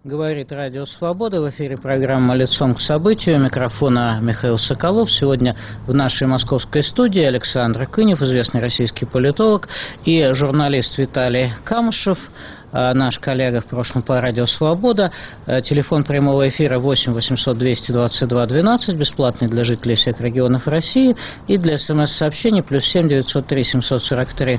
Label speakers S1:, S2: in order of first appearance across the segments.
S1: Говорит Радио Свобода. В эфире программа «Лицом к событию». У микрофона Михаил Соколов. Сегодня в нашей московской студии Александр Кынев, известный российский политолог, и журналист Виталий Камышев, наш коллега в прошлом по Радио Свобода. Телефон прямого эфира 8 800 222 12, бесплатный для жителей всех регионов России. И для СМС-сообщений +7 903 743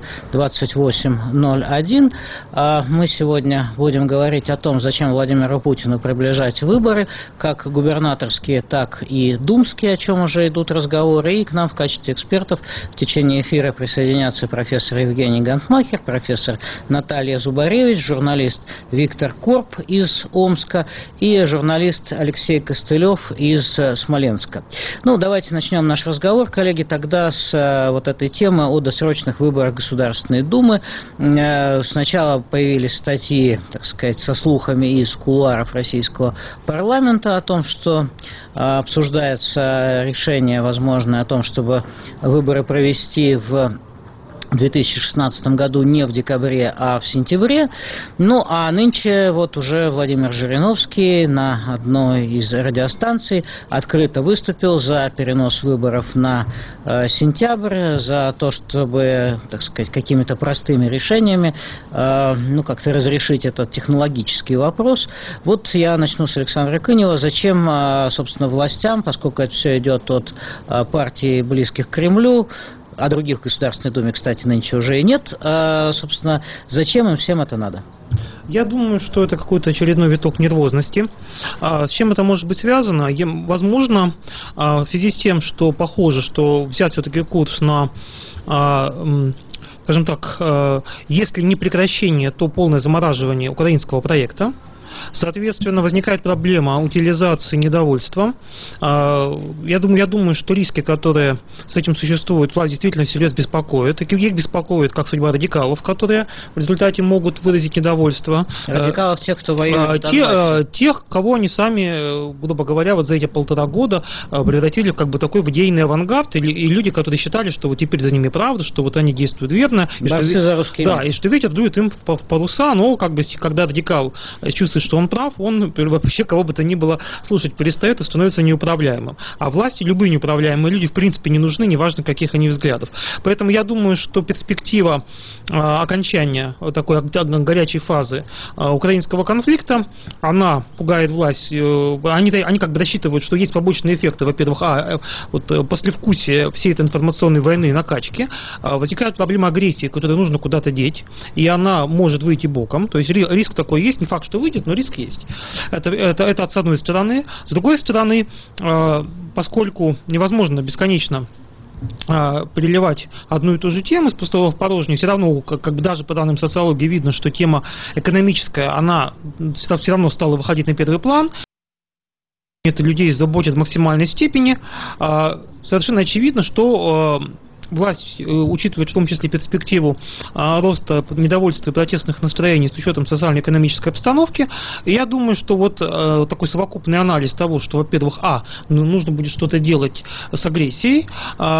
S1: 2801. Мы сегодня будем говорить о том, зачем Владимиру Путину приближать выборы, как губернаторские, так и думские, о чем уже идут разговоры. И к нам в качестве экспертов в течение эфира присоединятся профессор Евгений Гантмахер, профессор Наталья Зубаревич, журналист Виктор Корп из Омска и журналист Алексей Костылев из Смоленска. Давайте начнем наш разговор, коллеги, тогда с вот этой темы о досрочных выборах Государственной Думы. Сначала появились статьи, так сказать, со слухами из кулуаров российского парламента о том, что обсуждается решение возможное о том, чтобы выборы провести в 2016 году не в декабре, а в сентябре. А нынче вот уже Владимир Жириновский на одной из радиостанций открыто выступил за перенос выборов на сентябрь, за то, чтобы, так сказать, какими-то простыми решениями как-то разрешить этот технологический вопрос. Вот я начну с Александра Кынева. Зачем, собственно, властям, поскольку это все идет от партий, близких к Кремлю, а других в Государственной Думе, кстати, нынче уже и нет. Собственно, зачем им всем это надо?
S2: Я думаю, что это какой-то очередной виток нервозности. С чем это может быть связано? Возможно, в связи с тем, что похоже, что взять все-таки курс на, скажем так, если не прекращение, то полное замораживание украинского проекта. Соответственно, возникает проблема утилизации недовольства. Я думаю, что риски, которые с этим существуют, власть действительно всерьез беспокоит. Их беспокоит, как судьба радикалов, которые в результате могут выразить недовольство.
S1: Радикалов тех, кто воюет в Донбассе.
S2: Тех, кого они сами, грубо говоря, вот за эти 1,5 года превратили как бы такой в идейный авангард, и люди, которые считали, что вот теперь за ними правда, что вот они действуют верно.
S1: Борцы за русский мир.
S2: Да, и что ветер дует им в паруса, но как бы, когда радикал чувствует, что он прав, он вообще кого бы то ни было слушать перестает и становится неуправляемым. А власти, любые неуправляемые люди, в принципе, не нужны, неважно, каких они взглядов. Поэтому я думаю, что перспектива окончания такой горячей фазы украинского конфликта, она пугает власть. Они как бы рассчитывают, что есть побочные эффекты. Во-первых, послевкусие всей этой информационной войны, накачки, возникает проблема агрессии, которую нужно куда-то деть, и она может выйти боком. То есть риск такой есть, не факт, что выйдет, но риск есть. Это с одной стороны. С другой стороны, поскольку невозможно бесконечно переливать одну и ту же тему с пустого в порожнее, все равно, как бы даже по данным социологии, видно, что тема экономическая, она все равно стала выходить на первый план. Это людей заботит в максимальной степени. Совершенно очевидно, что власть учитывает в том числе перспективу роста недовольства и протестных настроений с учетом социально-экономической обстановки. И я думаю, что вот такой совокупный анализ того, что, во-первых, нужно будет что-то делать с агрессией,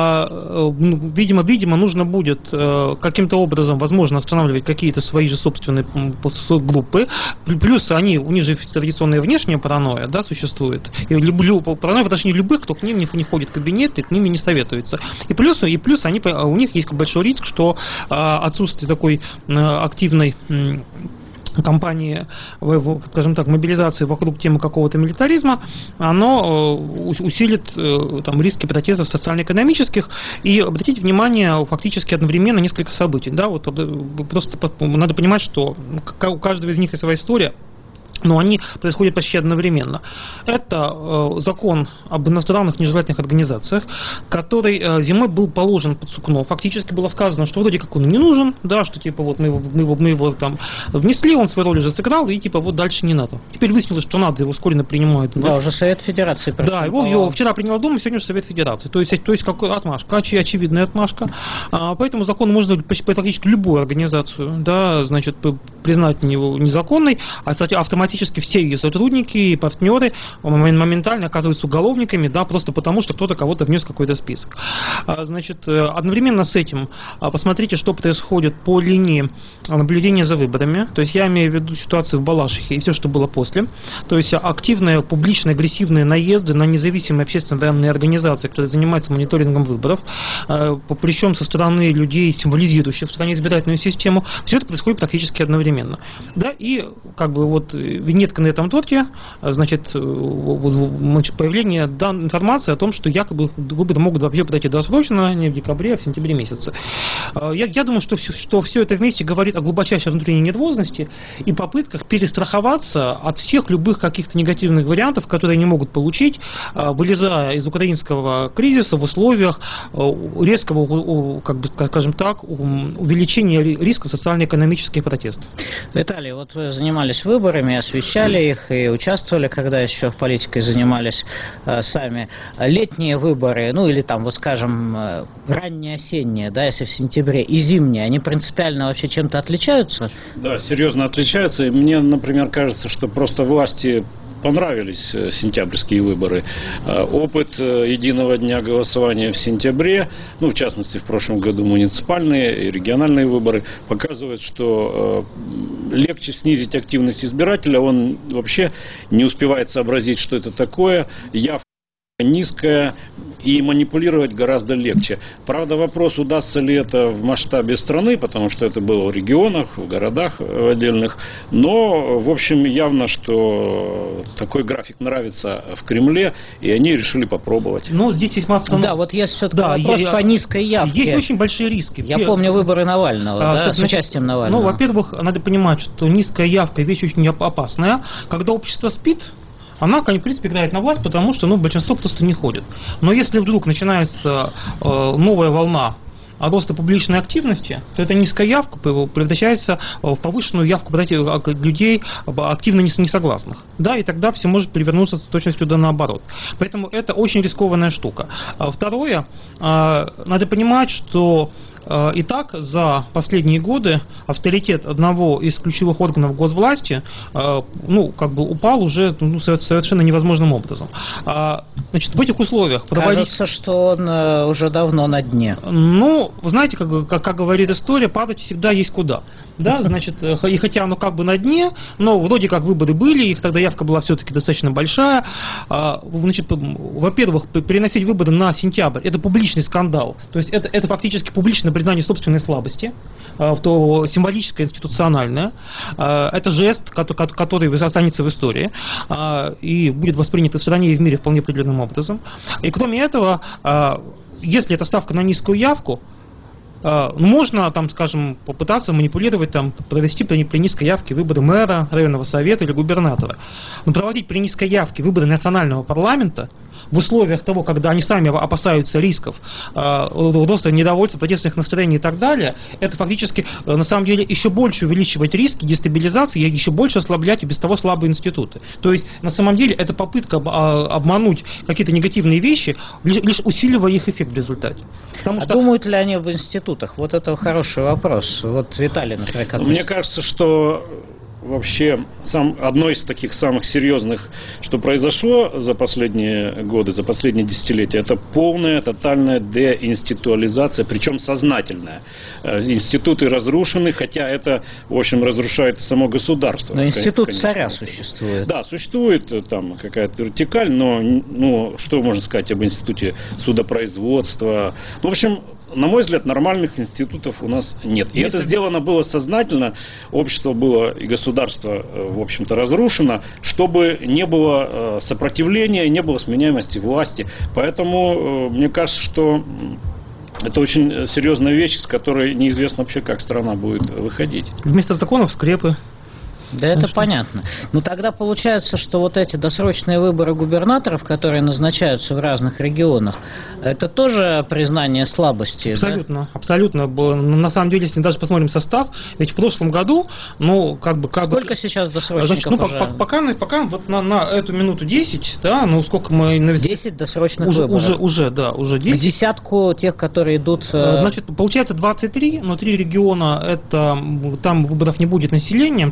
S2: видимо, нужно будет каким-то образом, возможно, останавливать какие-то свои же собственные группы. Плюс у них же традиционная внешняя паранойя, да, существует. И паранойя в отношении любых, кто к ним не ходит в кабинет и к ним не советуется. И плюс у них есть большой риск, что отсутствие такой активной кампании, скажем так, мобилизации вокруг темы какого-то милитаризма, оно усилит риски протестов социально-экономических. И обратите внимание, фактически одновременно несколько событий. Да, вот просто надо понимать, что у каждого из них есть своя история, но они происходят почти одновременно. Это закон об иностранных нежелательных организациях, который зимой был положен под сукно. Фактически было сказано, что вроде как он не нужен, да, что типа вот мы его там внесли, он свою роль уже сыграл, и типа вот дальше не надо. Теперь выяснилось, что надо, его вскоре принимают.
S1: Да, уже Совет Федерации.
S2: Да, его вчера принял Дума, сегодня уже Совет Федерации. То есть какая отмашка, очевидная отмашка. Поэтому закон можно практически любую организацию, да, значит, признать незаконной, а, кстати, автоматически практически все ее сотрудники и партнеры моментально оказываются уголовниками, да, просто потому, что кто-то кого-то внес в какой-то список. Значит, одновременно с этим посмотрите, что происходит по линии наблюдения за выборами. То есть я имею в виду ситуацию в Балашихе и все, что было после. То есть активные, публичные, агрессивные наезды на независимые общественно-данные организации, которые занимаются мониторингом выборов, причем со стороны людей, символизирующих в стране избирательную систему. Все это происходит практически одновременно. Да, и как бы вот винетка на этом торте, значит, появление информации о том, что якобы выборы могут вообще пройти досрочно, не в декабре, а в сентябре месяце. Я думаю, что все это вместе говорит о глубочайшей внутренней нервозности и попытках перестраховаться от всех любых каких-то негативных вариантов, которые они могут получить, вылезая из украинского кризиса в условиях резкого, как бы, скажем так, увеличения рисков социально-экономических протестов.
S1: Виталий, вот вы занимались выборами, освещали их и участвовали, когда еще политикой занимались сами. Летние выборы, ну или там, вот скажем, ранние осенние, да, если в сентябре, и зимние, они принципиально вообще чем-то отличаются?
S3: Да, серьезно отличаются. И мне, например, кажется, что просто власти понравились сентябрьские выборы. Опыт единого дня голосования в сентябре, ну, в частности, в прошлом году муниципальные и региональные выборы, показывают, что легче снизить активность избирателя, он вообще не успевает сообразить, что это такое, явка низкая, и манипулировать гораздо легче. Правда, вопрос, удастся ли это в масштабе страны, потому что это было в регионах, в городах отдельных, но, в общем, явно, что такой график нравится в Кремле, и они решили попробовать.
S2: Ну, здесь есть масса...
S1: Да, вот есть все-таки вопрос по низкой явке.
S2: Есть очень большие риски.
S1: Я помню выборы Навального, да, с участием Навального.
S2: Ну, во-первых, надо понимать, что низкая явка вещь очень опасная. Когда общество спит, она, в принципе, играет на власть, потому что большинство просто не ходит. Но если вдруг начинается новая волна роста публичной активности, то эта низкая явка превращается в повышенную явку людей активно несогласных. Да, и тогда все может перевернуться с точностью да наоборот. Поэтому это очень рискованная штука. Второе, надо понимать, что и так за последние годы авторитет одного из ключевых органов госвласти упал уже совершенно невозможным образом. Значит, в этих условиях
S1: кажется, что он уже давно на дне.
S2: Ну, вы знаете, как говорит история, падать всегда есть куда. Да, значит, и хотя оно как бы на дне, но вроде как выборы были, их тогда явка была все-таки достаточно большая. Значит, во-первых, переносить выборы на сентябрь – это публичный скандал. То есть это фактически публичное признание собственной слабости, то символическое, институциональное. Это жест, который останется в истории и будет воспринят и в стране, и в мире вполне определенным образом. И кроме этого, если это ставка на низкую явку, можно, скажем, попытаться манипулировать, провести при низкой явке выборы мэра, районного совета или губернатора. Но проводить при низкой явке выборы национального парламента в условиях того, когда они сами опасаются рисков, роста недовольства, протестных настроений и так далее, это фактически, на самом деле, еще больше увеличивать риски дестабилизации и еще больше ослаблять и без того слабые институты. То есть, на самом деле, это попытка обмануть какие-то негативные вещи, лишь усиливая их эффект в результате.
S1: Думают ли они в институтах? Вот это хороший вопрос. Вот Виталий, например, как
S3: мне кажется, что вообще одно из таких самых серьезных, что произошло за последние годы, за последние десятилетия, это полная, тотальная деинституализация, причем сознательная. Институты разрушены, хотя это, в общем, разрушает само государство.
S1: Но институт царя существует.
S3: Да, существует там какая-то вертикаль, но что можно сказать об институте судопроизводства? В общем, на мой взгляд, нормальных институтов у нас нет. И это сделано было сознательно, общество было и государство, в общем-то, разрушено, чтобы не было сопротивления, не было сменяемости власти. Поэтому мне кажется, что это очень серьезная вещь, с которой неизвестно вообще, как страна будет выходить.
S2: Вместо законов скрепы.
S1: Да, это понятно. Но тогда получается, что вот эти досрочные выборы губернаторов, которые назначаются в разных регионах, это тоже признание слабости?
S2: Абсолютно,
S1: да?
S2: Абсолютно. На самом деле, если даже посмотрим состав, ведь в прошлом году,
S1: сколько сейчас досрочников уже?
S2: Пока вот на эту минуту 10, да, сколько мы...
S1: 10 досрочных выборов.
S2: Уже 10.
S1: К десятку тех, которые идут...
S2: Значит, получается 23, но 3 региона, там выборов не будет населением, там будут депутаты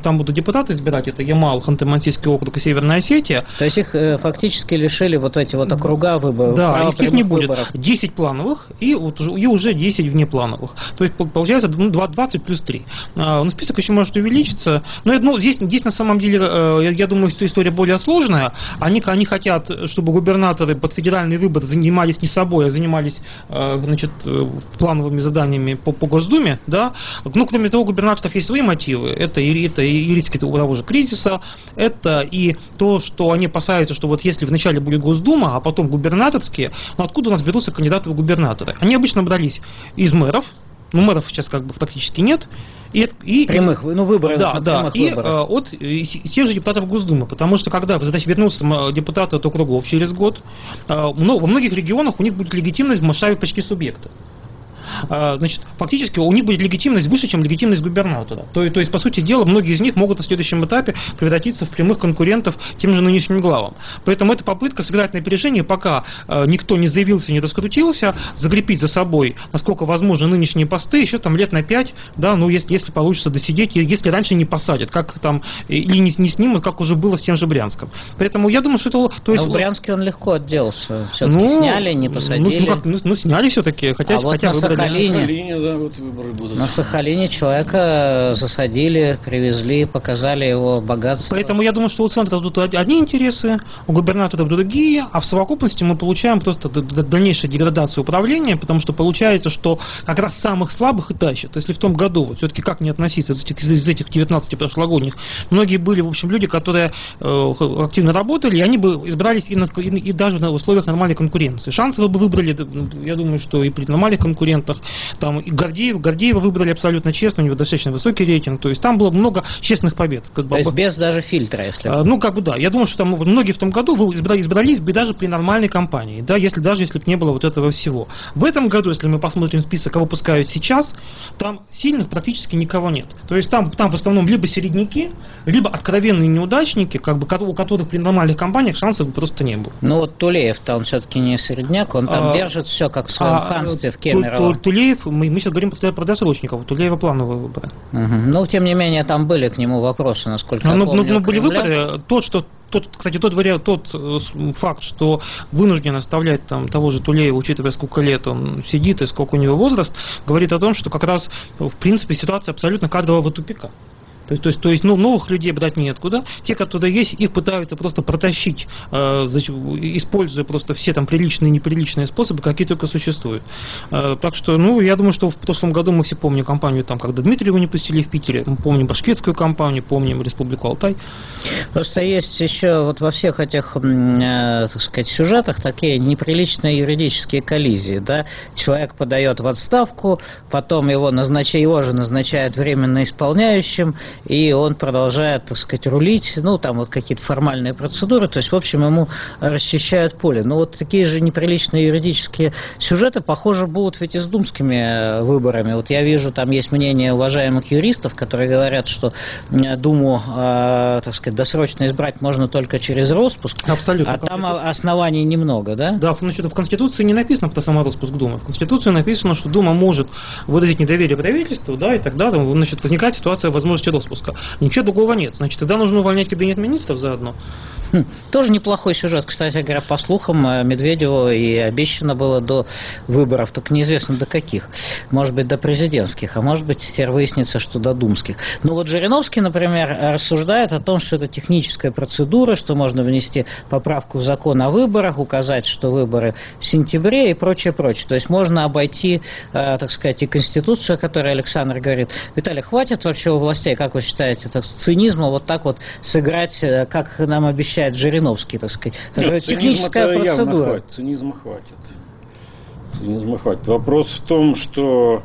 S2: депутата избирать, это Ямал, Ханты-Мансийский округ и Северная Осетия.
S1: То есть их фактически лишили вот эти вот округа выборов.
S2: Да, их не будет.
S1: Выборов.
S2: 10 плановых и уже 10 внеплановых. То есть получается 20 плюс 3. Но список еще может увеличиться. Но здесь на самом деле, я думаю, что история более сложная. Они хотят, чтобы губернаторы под федеральные выборы занимались не собой, а занимались плановыми заданиями по Госдуме. Да? Ну, кроме того, у губернаторов есть свои мотивы. Это и риски того же кризиса, это и то, что они опасаются, что вот если вначале будет Госдума, а потом губернаторские, откуда у нас берутся кандидаты в губернаторы? Они обычно брались из мэров, но мэров сейчас как бы фактически нет.
S1: Прямых, выборов.
S2: Да, и от тех же депутатов Госдумы, потому что когда задача вернуться депутаты от округов через год, во многих регионах у них будет легитимность в масштабе почти субъекта. Значит, фактически у них будет легитимность выше, чем легитимность губернатора. То есть, по сути дела, многие из них могут на следующем этапе превратиться в прямых конкурентов тем же нынешним главам. Поэтому это попытка сыграть на опережение, пока никто не заявился, не раскрутился, закрепить за собой, насколько возможно, нынешние посты еще там лет на 5, да, если получится досидеть, если раньше не посадят, как там, или не снимут, как уже было с тем же Брянском. Поэтому я думаю, что это...
S1: Но в Брянске он легко отделался. Все-таки сняли, не посадили.
S2: Сняли все-таки, хотя
S1: На Сахалине человека засадили, привезли, показали его богатство.
S2: Поэтому я думаю, что у центра тут одни интересы, у губернаторов другие, а в совокупности мы получаем просто дальнейшую деградацию управления, потому что получается, что как раз самых слабых и тащат. Если в том году, вот все-таки как не относиться из этих 19 прошлогодних, многие были, в общем, люди, которые активно работали, и они бы избрались и даже на условиях нормальной конкуренции. Шансовы бы выбрали, я думаю, что и при нормальных конкурентах. Там и Гордеева выбрали абсолютно честно, у него достаточно высокий рейтинг, то есть там было много честных побед.
S1: То есть без даже фильтра, если...
S2: Да. Я думаю, что там многие в том году избрались бы даже при нормальной кампании, да, если бы не было вот этого всего. В этом году, если мы посмотрим список, кого пускают сейчас, там сильных практически никого нет. То есть там в основном либо середняки, либо откровенные неудачники, как бы, у которых при нормальных кампаниях шансов просто не было.
S1: Ну вот Тулеев-то он все-таки не середняк, он там держит все как в своем ханстве в Кемерово.
S2: Тулеев, мы сейчас говорим про досрочников, у Тулеева плановые выборы.
S1: Ну, тем не менее, там были к нему вопросы, насколько я помню.
S2: Были выборы, тот факт, что вынужден оставлять там того же Тулеева, учитывая, сколько лет он сидит и сколько у него возраст, говорит о том, что как раз, в принципе, ситуация абсолютно кадрового тупика. То есть новых людей брать неоткуда. Те, которые есть, их пытаются просто протащить, используя просто все там приличные и неприличные способы, какие только существуют. Так что, я думаю, что в прошлом году мы все помним кампанию, там, когда Дмитриева не пустили в Питере, мы помним башкирскую кампанию, помним Республику Алтай.
S1: Просто есть еще вот во всех этих, так сказать, сюжетах такие неприличные юридические коллизии, да. Человек подает в отставку, потом его же назначают временно исполняющим, и он продолжает, так сказать, рулить, там вот какие-то формальные процедуры, то есть, в общем, ему расчищают поле. Но вот такие же неприличные юридические сюжеты, похоже, будут ведь и с думскими выборами. Вот я вижу, там есть мнение уважаемых юристов, которые говорят, что Думу, так сказать, досрочно избрать можно только через распуск.
S2: Абсолютно.
S1: А там оснований немного, да?
S2: Да, в Конституции не написано про самороспуск Думы. В Конституции написано, что Дума может выразить недоверие правительству, да, и тогда возникает ситуация возможности распуска. Ничего другого нет. Значит, тогда нужно увольнять кабинет министров заодно.
S1: Тоже неплохой сюжет, кстати говоря, по слухам, Медведеву и обещано было до выборов, только неизвестно до каких. Может быть, до президентских, а может быть, теперь выяснится, что до думских. Вот Жириновский, например, рассуждает о том, что это техническая процедура, что можно внести поправку в закон о выборах, указать, что выборы в сентябре и прочее, прочее. То есть можно обойти, так сказать, и Конституцию, о которой Александр говорит. Виталий, хватит вообще у властей, как вы считаете, цинизма вот так вот сыграть, как нам обещают Жириновский, так сказать.
S3: Нет,
S1: техническая процедура.
S3: Цинизма хватит. Вопрос в том, что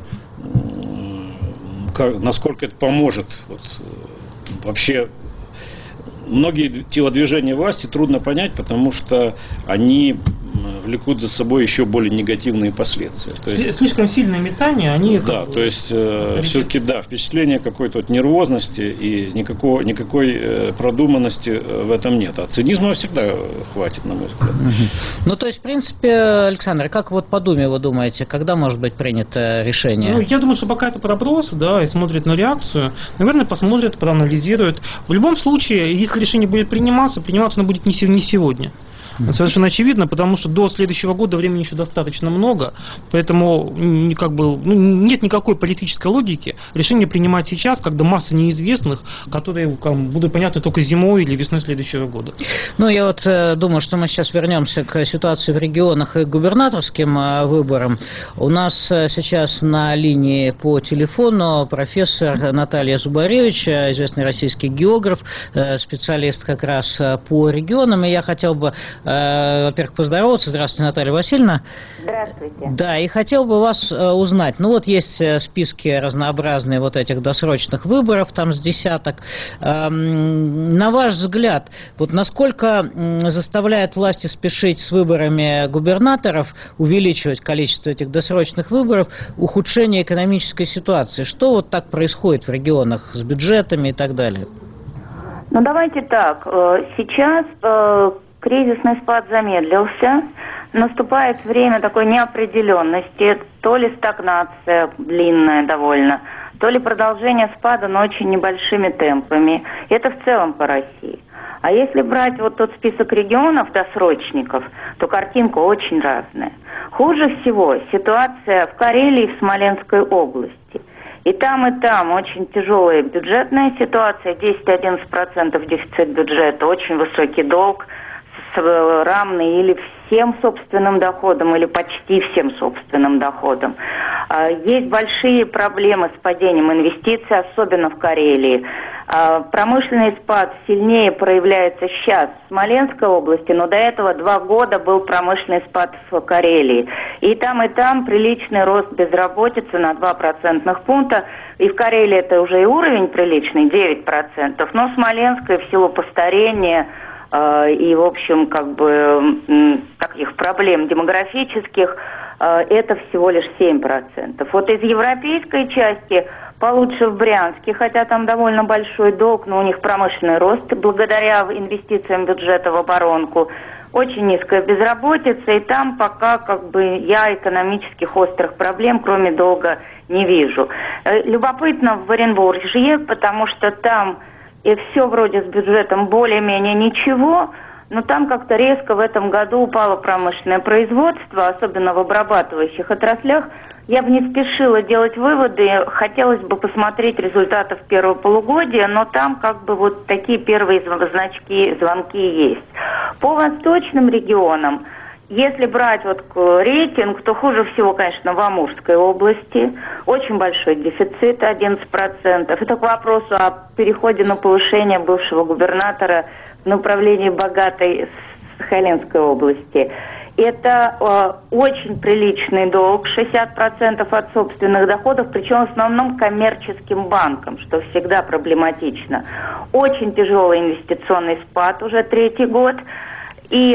S3: насколько это поможет. Вообще, многие телодвижения власти трудно понять, потому что они влекут за собой еще более негативные последствия. То есть,
S2: слишком сильное метание, они...
S3: Да, то есть все-таки впечатление какой-то вот нервозности и никакой продуманности в этом нет. А цинизма всегда хватит, на мой взгляд.
S1: Ну, то есть, в принципе, Александр, как вот по Думе вы думаете, когда может быть принято решение?
S2: Ну, я думаю, что пока это проброс, да, и смотрят на реакцию, наверное, посмотрят, проанализируют. В любом случае, если решение будет приниматься оно будет не сегодня. Совершенно очевидно, потому что до следующего года времени еще достаточно много, поэтому нет никакой политической логики решение принимать сейчас, когда масса неизвестных, которые будут понятны только зимой или весной следующего года.
S1: Ну, я вот думаю, что мы сейчас вернемся к ситуации в регионах и к губернаторским выборам. У нас сейчас на линии по телефону профессор Наталья Зубаревич, известный российский географ, специалист как раз по регионам, и я хотел бы во-первых, поздороваться. Здравствуйте, Наталья Васильевна.
S4: Здравствуйте.
S1: Да, и хотел бы вас узнать. Ну, вот есть списки разнообразные вот этих досрочных выборов, там с десяток. На ваш взгляд, вот насколько заставляет власти спешить с выборами губернаторов, увеличивать количество этих досрочных выборов, ухудшение экономической ситуации? Что вот так происходит в регионах с бюджетами и так далее?
S4: Ну, давайте так. Сейчас кризисный спад замедлился, наступает время такой неопределенности, то ли стагнация длинная довольно, то ли продолжение спада, но очень небольшими темпами. Это в целом по России. А если брать вот тот список регионов, досрочников, то картинка очень разная. Хуже всего ситуация в Карелии и в Смоленской области. И там очень тяжелая бюджетная ситуация, 10-11% дефицит бюджета, очень высокий долг, равный или всем собственным доходам, или почти всем собственным доходам. Есть большие проблемы с падением инвестиций, особенно в Карелии. Промышленный спад сильнее проявляется сейчас в Смоленской области, но до этого 2 года был промышленный спад в Карелии. И там приличный рост безработицы на 2 процентных пункта. И в Карелии это уже и уровень приличный, 9%. Но в Смоленской в силу постарения и, в общем, таких проблем демографических, это всего лишь 7%. Вот из европейской части получше в Брянске, хотя там довольно большой долг, но у них промышленный рост благодаря инвестициям бюджета в оборонку. Очень низкая безработица, и там пока я экономических острых проблем, кроме долга, не вижу. Любопытно в Оренбурге, потому что там и все вроде с бюджетом более-менее ничего, но там как-то резко в этом году упало промышленное производство, особенно в обрабатывающих отраслях. Я бы не спешила делать выводы, хотелось бы посмотреть результаты в первого полугодия, но там вот такие первые звонки есть. По восточным регионам, если брать рейтинг, то хуже всего, конечно, в Амурской области. Очень большой дефицит, 11%. Это к вопросу о переходе на повышение бывшего губернатора в направлении богатой Сахалинской области. Это очень приличный долг, 60% от собственных доходов, причем в основном коммерческим банкам, что всегда проблематично. Очень тяжелый инвестиционный спад уже 3-й год. И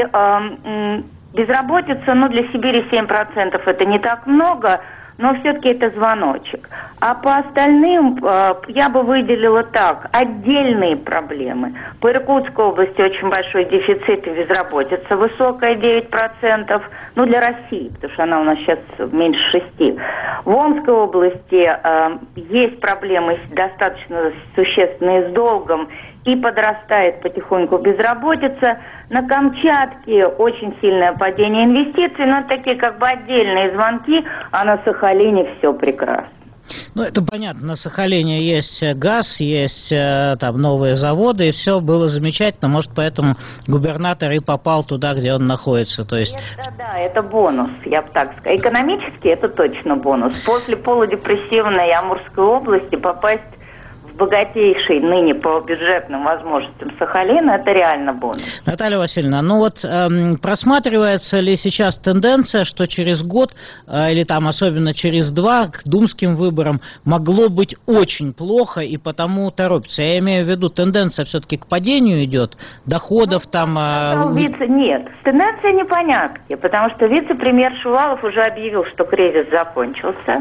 S4: безработица, для Сибири 7% это не так много, но все-таки это звоночек. А по остальным я бы выделила так, отдельные проблемы. По Иркутской области очень большой дефицит и безработица, высокая 9%, для России, потому что она у нас сейчас меньше 6%. В Омской области есть проблемы достаточно существенные с долгом, и подрастает потихоньку безработица. На Камчатке очень сильное падение инвестиций, но такие отдельные звонки, а на Сахалине все прекрасно.
S1: Это понятно, на Сахалине есть газ, есть там новые заводы, и все было замечательно, может, поэтому губернатор и попал туда, где он находится, то есть...
S4: Это бонус, я бы так сказала. Экономически это точно бонус. После полудепрессивной Амурской области попасть в богатейший ныне по бюджетным возможностям Сахалина, это реально бонус.
S1: Наталья Васильевна, ну вот просматривается ли сейчас тенденция, что через год или там особенно через 2 к думским выборам могло быть очень плохо и потому торопится? Я имею в виду, тенденция все-таки к падению идет, доходов там...
S4: Нет, тенденция непонятки, потому что вице-премьер Шувалов уже объявил, что кризис закончился.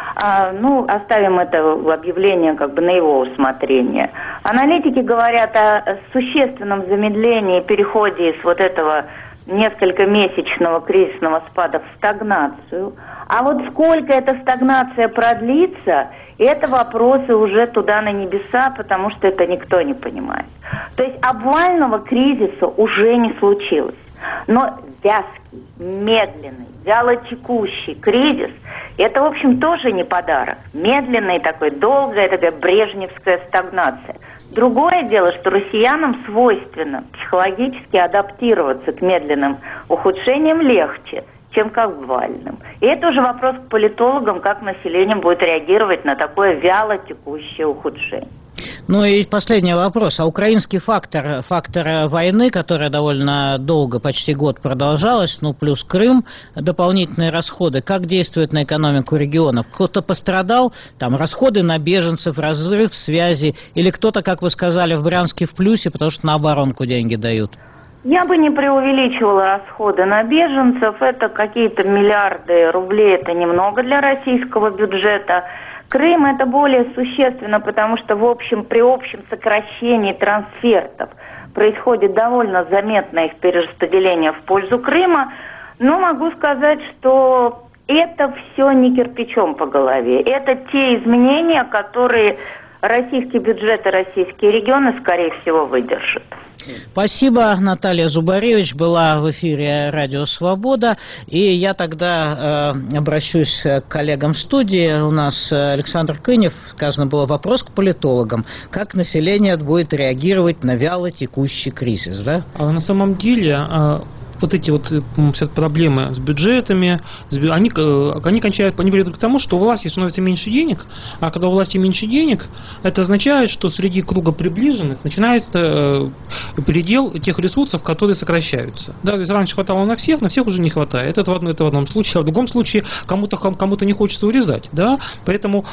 S4: Оставим это в объявление как бы на его усмотрение. Аналитики говорят о существенном замедлении, переходе из вот этого несколькомесячного кризисного спада в стагнацию. А вот сколько эта стагнация продлится, это вопросы уже туда на небеса, потому что это никто не понимает. То есть обвального кризиса уже не случилось. Но вязкий, медленный, вялотекущий кризис – это, в общем, тоже не подарок. Медленная такой, долгая такая брежневская стагнация. Другое дело, что россиянам свойственно психологически адаптироваться к медленным ухудшениям легче, чем к обвальным. И это уже вопрос к политологам, как население будет реагировать на такое вялотекущее ухудшение.
S1: Ну и последний вопрос. А украинский фактор войны, которая довольно долго, почти год продолжалась, плюс Крым, дополнительные расходы, как действует на экономику регионов? Кто-то пострадал, там расходы на беженцев, разрыв связи, или кто-то, как вы сказали, в Брянске в плюсе, потому что на оборонку деньги дают?
S4: Я бы не преувеличивала расходы на беженцев. Это какие-то миллиарды рублей, это немного для российского бюджета. Крым это более существенно, потому что при общем сокращении трансфертов происходит довольно заметное их перераспределение в пользу Крыма. Но могу сказать, что это все не кирпичом по голове. Это те изменения, которые российский бюджет и российские регионы, скорее всего, выдержат.
S1: Спасибо. Наталья Зубаревич была в эфире «Радио Свобода». И я тогда обращусь к коллегам в студии. У нас Александр Кынев. Сказано было вопрос к политологам. Как население будет реагировать на вяло текущий кризис, да?
S2: А на самом деле... Вот эти все проблемы с бюджетами, они ведут к тому, что у власти становится меньше денег, а когда у власти меньше денег, это означает, что среди круга приближенных начинается передел тех ресурсов, которые сокращаются. Да, то есть раньше хватало на всех уже не хватает. Это в одном случае, а в другом случае кому-то не хочется урезать. Да? Поэтому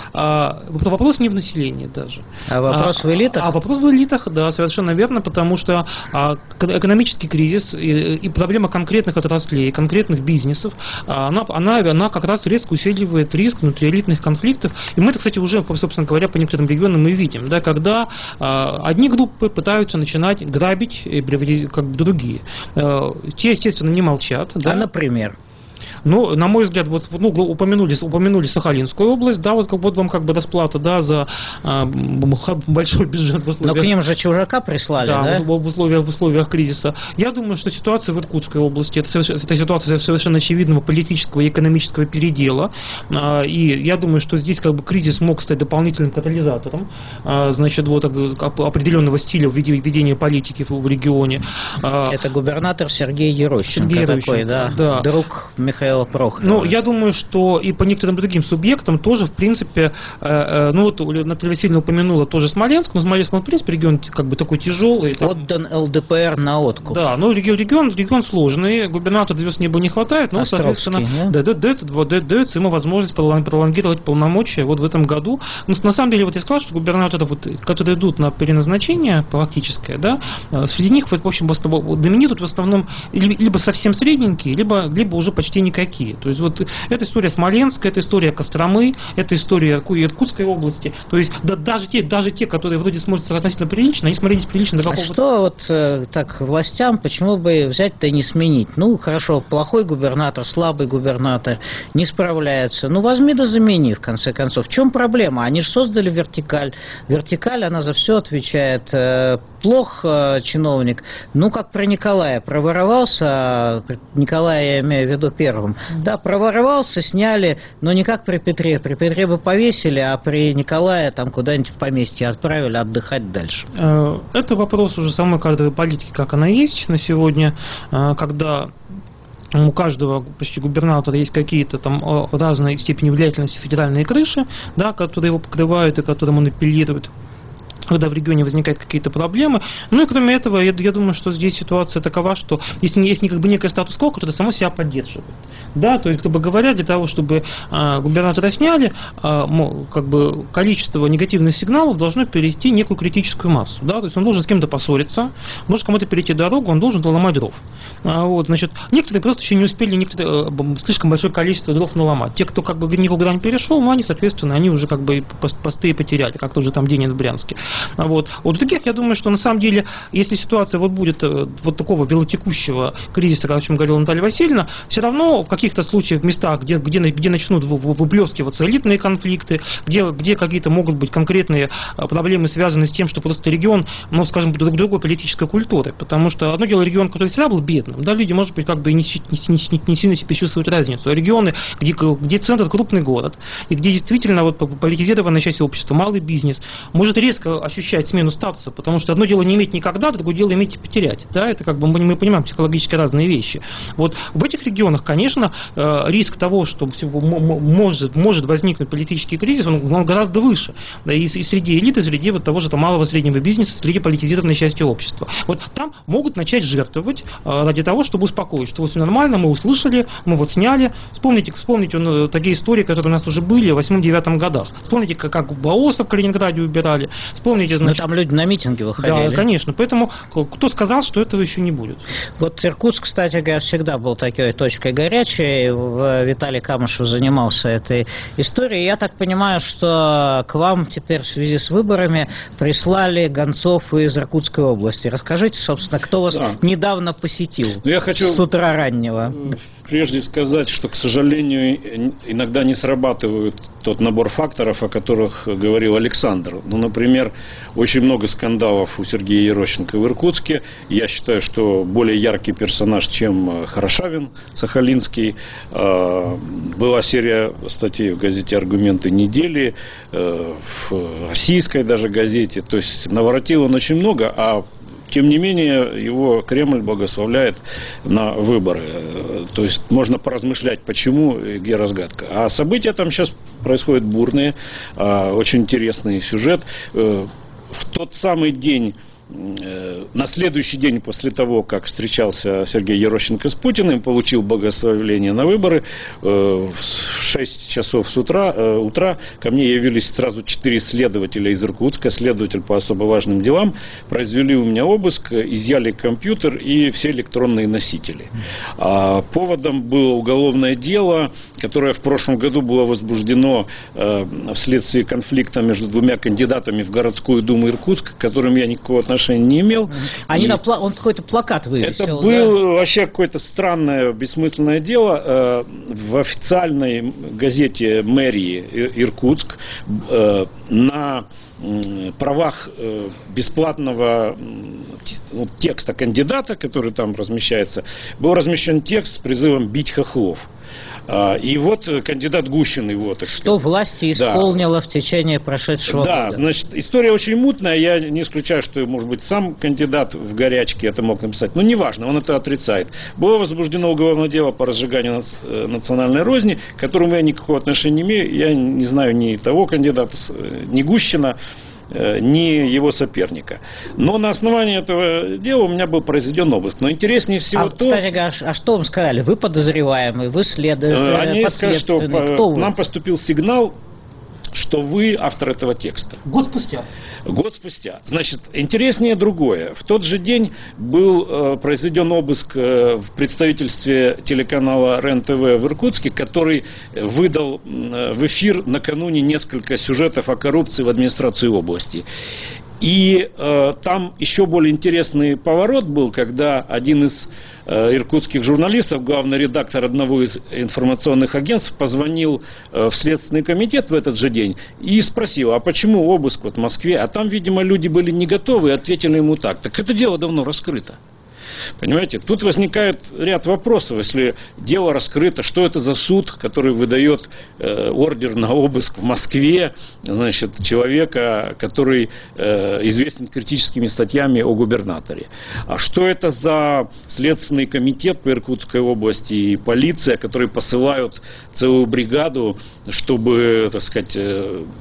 S2: вопрос не в населении даже.
S1: А вопрос в элитах?
S2: А вопрос в элитах, да, совершенно верно, потому что экономический кризис и проблема конкретных отраслей, конкретных бизнесов, она как раз резко усиливает риск внутриэлитных конфликтов. И мы это, кстати, уже, собственно говоря, по некоторым регионам мы видим, да, когда одни группы пытаются начинать грабить и приводить как бы другие. Те, естественно, не молчат.
S1: Да? А, например?
S2: Ну, на мой взгляд, упомянули Сахалинскую область, да, вот вам как бы расплата, да, за большой бюджет в условиях...
S1: Но к ним же чужака прислали, да?
S2: В условиях кризиса. Я думаю, что ситуация в Иркутской области, это ситуация совершенно очевидного политического и экономического передела, и я думаю, что здесь как бы кризис мог стать дополнительным катализатором, определенного стиля ведения политики в регионе.
S1: Это губернатор Сергей Ерощенко такой, да, друг Михаила Прохорова.
S2: Я думаю, что и по некоторым другим субъектам тоже, в принципе, Наталья Васильевна упомянула тоже Смоленск, но Смоленск, в принципе, регион как бы такой тяжелый.
S1: Отдан ЛДПР на откуп.
S2: Да, регион сложный, губернатор звезд неба не хватает, но, соответственно, дается ему возможность пролонгировать полномочия в этом году. Но на самом деле, я сказал, что губернаторы, которые идут на переназначение практическое, да, среди них, в общем, доминируют в основном либо совсем средненькие, либо уже почти никакие. То есть эта история Смоленска, эта история Костромы, эта история Иркутской области. То есть даже те, которые вроде смотрятся относительно прилично, они смотрелись прилично до какого-то...
S1: А что так властям, почему бы взять-то и не сменить? Хорошо, плохой губернатор, слабый губернатор, не справляется. Возьми да замени, в конце концов. В чем проблема? Они же создали вертикаль. Вертикаль, она за все отвечает. Плох чиновник. Как про Николая. Проворовался, Николая я имею в виду первым. Да, проворовался, сняли, но не как при Петре. При Петре бы повесили, а при Николае там куда-нибудь в поместье отправили отдыхать дальше.
S2: Это вопрос уже самой кадровой политики, как она есть на сегодня, когда у каждого почти губернатора есть какие-то там разные степени влиятельности федеральные крыши, да, которые его покрывают и которым он апеллирует. когда в регионе возникают какие-то проблемы. Ну и кроме этого, я думаю, что здесь ситуация такова, что если есть как бы некое статус-кво, которое само себя поддерживает. Да, то есть, грубо говоря, для того, чтобы губернатора сняли, как бы количество негативных сигналов должно перейти некую критическую массу. Да? То есть он должен с кем-то поссориться, может кому-то перейти дорогу, он должен ломать дров. Вот, значит, некоторые просто еще не успели слишком большое количество дров наломать. Те, кто как бы никуда не перешел, ну, они, соответственно, они уже как бы посты потеряли, как тоже там Денин в Брянске. Вот у других, я думаю, что на самом деле, если ситуация вот будет вот такого велотекущего кризиса, о чем говорила Наталья Васильевна, все равно в каких-то случаях, в местах, где начнут выплескиваться элитные конфликты, где какие-то могут быть конкретные проблемы, связанные с тем, что просто регион, ну, скажем, другой политической культуры. Потому что одно дело регион, который всегда был бедным, да, люди, может быть, как бы не сильно себе чувствуют разницу. А регионы, где центр крупный город, и где действительно вот политизированная часть общества, малый бизнес, может резко ощущать смену статуса, потому что одно дело не иметь никогда, другое дело иметь и потерять. Да, это как бы мы понимаем психологически разные вещи. Вот в этих регионах, конечно, риск того, что может возникнуть политический кризис, он гораздо выше. Да, и среди элиты, среди вот того же малого среднего бизнеса, среди политизированной части общества. Вот там могут начать жертвовать ради того, чтобы успокоить, что вот все нормально, мы услышали, мы вот сняли. Вспомните такие истории, которые у нас уже были в 8-9 годах. Вспомните, как Баоса в Калининграде убирали. Вспомните, значит...
S1: Но там люди на митинги выходили.
S2: Да, конечно. Поэтому кто сказал, что этого еще не будет?
S1: Вот Иркутск, кстати говоря, всегда был такой точкой горячей. Виталий Камышев занимался этой историей. Я так понимаю, что к вам теперь в связи с выборами прислали гонцов из Иркутской области. Расскажите, собственно, кто вас недавно посетил?
S3: Я хочу
S1: с утра раннего.
S3: Прежде сказать, что, к сожалению, иногда не срабатывает тот набор факторов, о которых говорил Александр. Ну, например, очень много скандалов у Сергея Ерощенко в Иркутске. Я считаю, что более яркий персонаж, чем Хорошавин, Сахалинский. Была серия статей в газете «Аргументы недели», в российской даже газете. То есть наворотил он очень много, а тем не менее, его Кремль благословляет на выборы. То есть можно поразмышлять, почему и где разгадка. А события там сейчас происходят бурные, очень интересный сюжет. В тот самый день, на следующий день после того, как встречался Сергей Ерощенко с Путиным, получил благословение на выборы, в 6 часов утра ко мне явились сразу 4 следователя из Иркутска, следователь по особо важным делам, произвели у меня обыск, изъяли компьютер и все электронные носители. Поводом было уголовное дело, которое в прошлом году было возбуждено вследствие конфликта между двумя кандидатами в городскую думу Иркутска, к которым я никакого отношения не имел.
S1: Он какой-то плакат вывесил.
S3: Это было вообще какое-то странное, бессмысленное дело. В официальной газете мэрии Иркутск на правах бесплатного текста кандидата, который там размещается, был размещен текст с призывом «бить хохлов». И вот кандидат Гущин его, так
S1: что сказать, власти исполнила в течение прошедшего года.
S3: Да, значит, история очень мутная. Я не исключаю, что, может быть, сам кандидат в горячке это мог написать. Но неважно, он это отрицает. Было возбуждено уголовное дело по разжиганию национальной розни, к которому я никакого отношения не имею. Я не знаю ни того кандидата, ни Гущина, ни его соперника. Но на основании этого дела у меня был произведен обыск. Но интереснее всего
S1: кстати говоря, что вам сказали? Вы подозреваемый, вы
S3: Они сказали, что
S1: Кто
S3: нам поступил сигнал, что вы автор этого текста.
S2: Год спустя.
S3: Год спустя. Значит, интереснее другое. В тот же день был произведен обыск в представительстве телеканала РЕН-ТВ в Иркутске, который выдал в эфир накануне несколько сюжетов о коррупции в администрации области. И там еще более интересный поворот был, когда один из иркутских журналистов, главный редактор одного из информационных агентств, позвонил в Следственный комитет в этот же день и спросил, а почему обыск в Москве? А там, видимо, люди были не готовы и ответили ему так. Так это дело давно раскрыто. Понимаете, тут возникает ряд вопросов. Если дело раскрыто, что это за суд, который выдает ордер на обыск в Москве, значит, человека, который известен критическими статьями о губернаторе. А что это за Следственный комитет по Иркутской области и полиция, которые посылают целую бригаду, чтобы, так сказать,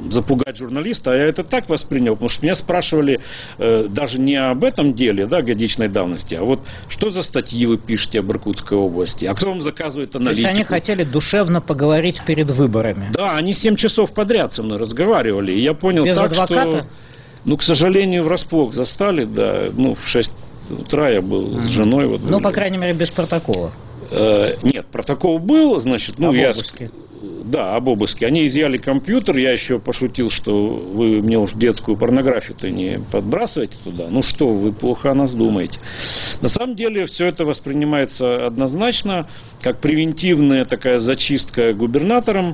S3: запугать журналиста, а я это так воспринял, потому что меня спрашивали даже не об этом деле, да, годичной давности, а вот что за статьи вы пишете об Иркутской области, а кто вам заказывает аналитику.
S1: То есть они хотели душевно поговорить перед выборами.
S3: Да, они 7 часов подряд со мной разговаривали, и я понял
S1: без
S3: так,
S1: адвоката?
S3: что, к сожалению, врасплох застали, да, в 6 утра я был с женой. Вот,
S1: по крайней мере, без протокола.
S3: Нет, протокол был, значит,
S1: об обыске.
S3: Да, об обыске. Они изъяли компьютер, я еще пошутил, что вы мне уж детскую порнографию-то не подбрасываете туда. Ну что, вы плохо о нас думаете. На самом деле все это воспринимается однозначно как превентивная такая зачистка губернатором,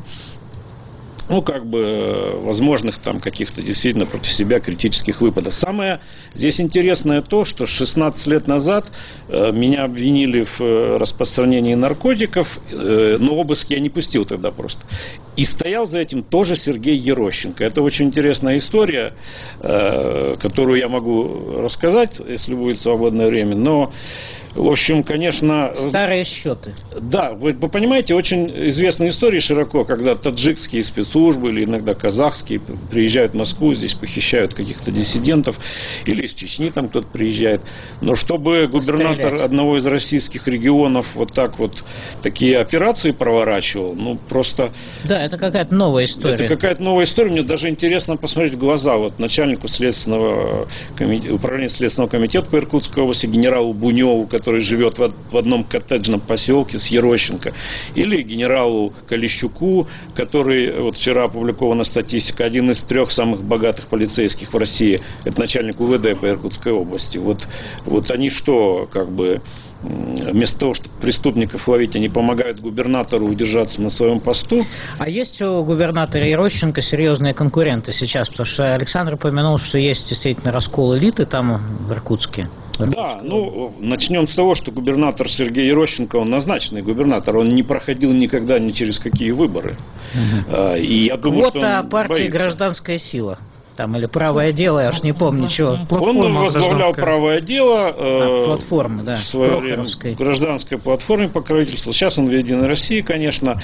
S3: возможных там каких-то действительно против себя критических выпадов. Самое здесь интересное то, что 16 лет назад меня обвинили в распространении наркотиков, но обыск я не пустил тогда просто. И стоял за этим тоже Сергей Ерощенко. Это очень интересная история, которую я могу рассказать, если будет свободное время, но в общем, конечно...
S1: Старые счеты.
S3: Да, вы понимаете, очень известные истории широко, когда таджикские спецслужбы или иногда казахские приезжают в Москву, здесь похищают каких-то диссидентов, или из Чечни там кто-то приезжает. Но чтобы губернатор одного из российских регионов вот так вот такие операции проворачивал, просто...
S1: Да, это какая-то новая история.
S3: Это какая-то новая история. Мне даже интересно посмотреть в глаза начальнику управления Следственного комитета по Иркутской области, генералу Буневу, который живет в одном коттеджном поселке с Ерощенко, или генералу Колещуку, который, вчера опубликована статистика, один из 3 самых богатых полицейских в России, это начальник УВД по Иркутской области. Вот они что, вместо того, чтобы преступников ловить, они помогают губернатору удержаться на своем посту.
S1: А есть у губернатора Ерощенко серьезные конкуренты сейчас? Потому что Александр упомянул, что есть действительно раскол элиты там в Иркутске.
S3: Да, начнем с того, что губернатор Сергей Ерощенко, он назначенный губернатор, он не проходил никогда ни через какие выборы. И я думаю, что он
S1: партии
S3: боится.
S1: «Гражданская сила». Там или «Правое дело», я уж не помню, чего.
S3: Он возглавлял «Правое дело»
S1: платформы, да,
S3: в свое время, гражданской платформе покровительства. Сейчас он в «Единой России», конечно.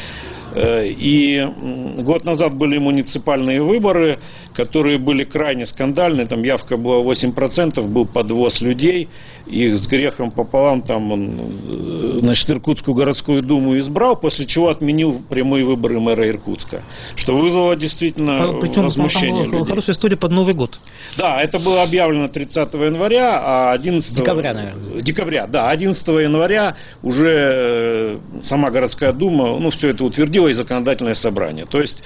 S3: И год назад были муниципальные выборы, которые были крайне скандальные. Там явка была 8%, был подвоз людей. Их с грехом пополам Иркутскую городскую думу избрал, после чего отменил прямые выборы мэра Иркутска. Что вызвало действительно возмущение людей.
S2: Хорошая история под Новый год.
S3: Да, это было объявлено 30 января, а 11...
S1: Декабря, наверное.
S3: Декабря, да. 11 января уже сама городская дума, все это утвердила, и законодательное собрание. То есть,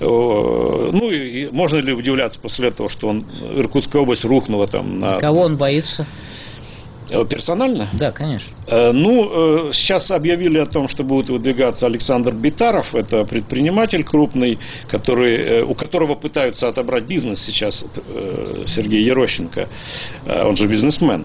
S3: и можно ли удивляться после этого, что Иркутская область рухнула там на...
S1: Кого он боится?
S3: Персонально?
S1: Да, конечно.
S3: Сейчас объявили о том, что будет выдвигаться Александр Битаров. Это предприниматель крупный, у которого пытаются отобрать бизнес сейчас Сергей Ерощенко. Он же бизнесмен.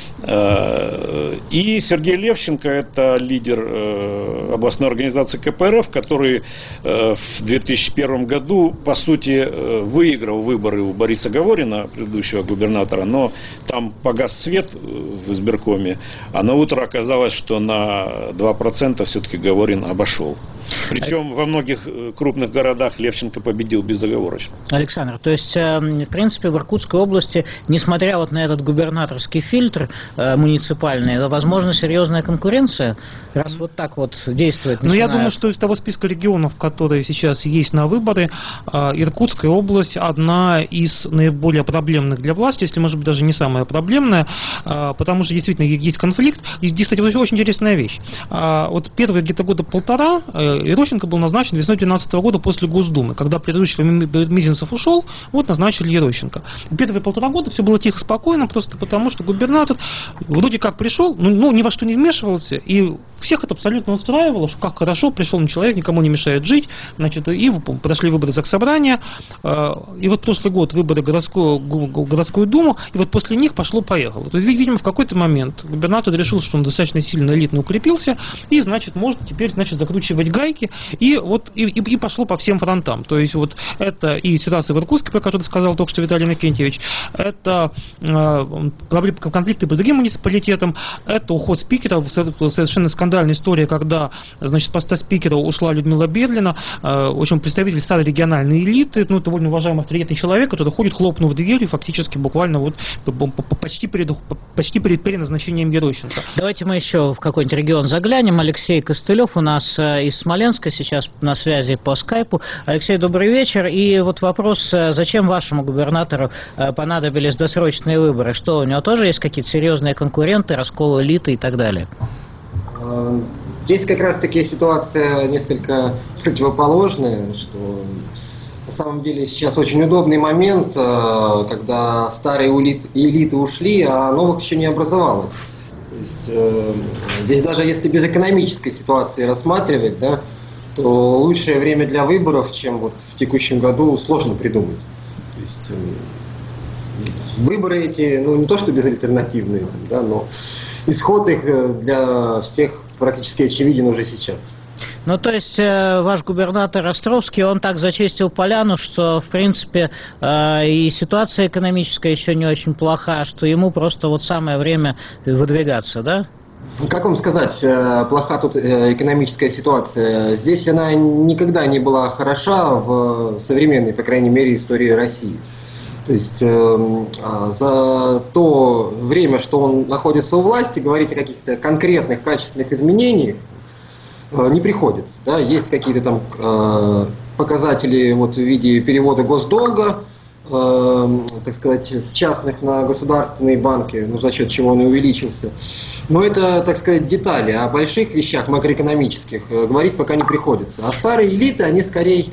S3: И Сергей Левченко, это лидер областной организации КПРФ, который в 2001 году, по сути, выиграл выборы у Бориса Говорина, предыдущего губернатора, но там погас свет в избиркоме, а на утро оказалось, что на 2% все-таки Говорин обошел. Причем во многих крупных городах Левченко победил безоговорочно.
S1: Александр, то есть, в принципе, в Иркутской области, несмотря на этот губернаторский фильтр муниципальный, возможно, серьезная конкуренция, раз вот так вот действует.
S2: Но я думаю, что из того списка регионов, которые сейчас есть на выборы, Иркутская область одна из наиболее проблемных для власти, если, может быть, даже не самая проблемная, потому что действительно есть конфликт. И здесь, кстати, очень интересная вещь. Первые где-то года полтора Ерощенко был назначен весной 2012 года после Госдумы. Когда предыдущий Мизинцев ушел, назначили Ерощенко. Первые 1,5 года все было тихо, спокойно, просто потому что губернатор вроде как пришел, ни во что не вмешивался, и всех это абсолютно устраивало, что как хорошо, пришел человек, никому не мешает жить, и прошли выборы Заксобрания, и прошлый год выборы городскую думу, и после них пошло-поехало. То есть, видимо, в какой-то момент губернатор решил, что он достаточно сильно элитно укрепился, и, может теперь, закручивать гайки, и пошло по всем фронтам. То есть, это и ситуация в Иркутске, про которую сказал только что Виталий Иннокентьевич, это конфликты по другим муниципалитетам, это уход спикера, совершенно скандальный скандальная история, когда, значит, с поста спикера ушла Людмила Берлина, в общем, представитель старой региональной элиты, ну, довольно уважаемый авторитетный человек, который ходит, хлопнув дверью, фактически буквально вот почти перед переназначением Герощенко.
S1: Давайте мы еще в какой-нибудь регион заглянем. Алексей Костылев у нас из Смоленска, сейчас на связи по скайпу. Алексей, добрый вечер. И вот вопрос, зачем вашему губернатору понадобились досрочные выборы? Что, у него тоже есть какие-то серьезные конкуренты, раскол элиты и так далее?
S5: Здесь как раз-таки ситуация несколько противоположная, что на самом деле сейчас очень удобный момент, когда старые элиты ушли, а новых еще не образовалось. То есть, здесь даже если без экономической ситуации рассматривать, да, то лучшее время для выборов, чем вот в текущем году, сложно придумать. То есть, выборы эти, ну не то что безальтернативные, да, но исход их для всех практически очевиден уже сейчас.
S1: Ну, то есть, ваш губернатор Островский, он так зачистил поляну, что, в принципе, и ситуация экономическая еще не очень плоха, что ему просто вот самое время выдвигаться, да?
S5: Как вам сказать, плоха тут экономическая ситуация? Здесь она никогда не была хороша в современной, по крайней мере, истории России. То есть за то время, что он находится у власти, говорить о каких-то конкретных качественных изменениях не приходится. Да? Есть какие-то там показатели вот, в виде перевода госдолга, так сказать, с частных на государственные банки, ну, за счет чего он и увеличился. Но это, так сказать, детали. О больших вещах макроэкономических говорить пока не приходится. А старые элиты, они скорее,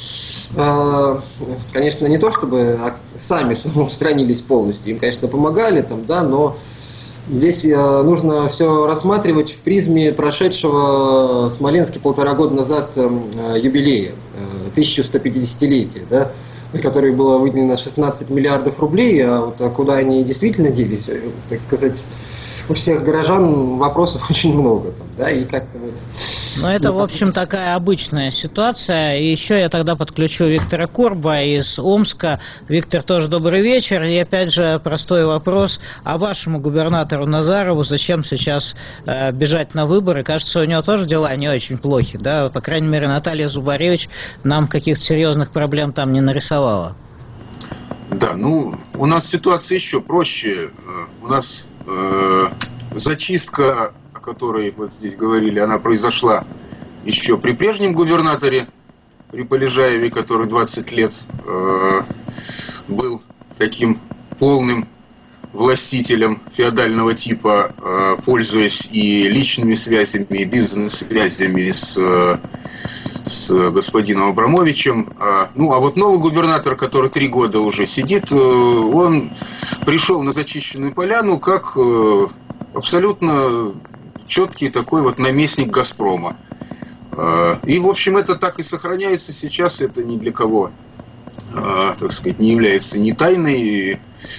S5: конечно, не то чтобы сами самоустранились полностью, им, конечно, помогали, там, да, но здесь нужно все рассматривать в призме прошедшего в Смоленске 1,5 года назад юбилея, 1150-летия, да, на который было выделено 16 миллиардов рублей, а куда они действительно делись, так сказать, у всех горожан вопросов очень много. Там, да, и как,
S1: ну, это, в общем, такая обычная ситуация. И еще я тогда подключу Виктора Корба из Омска. Виктор, тоже добрый вечер. И опять же простой вопрос. А вашему губернатору Назарову зачем сейчас бежать на выборы? Кажется, у него тоже дела не очень плохи, да? По крайней мере, Наталья Зубаревич нам каких-то серьезных проблем там не нарисовала.
S6: Да, ну, у нас ситуация еще проще. У нас зачистка, о которой вот здесь говорили, она произошла еще при прежнем губернаторе, при Полежаеве, который 20 лет был таким полным властителем феодального типа, пользуясь и личными связями, и бизнес-связями с господином Абрамовичем. Ну, а вот новый губернатор, который 3 года уже сидит, он пришел на зачищенную поляну как абсолютно четкий такой вот наместник «Газпрома». И, в общем, это так и сохраняется сейчас, это ни для кого, так сказать, не является ни тайной.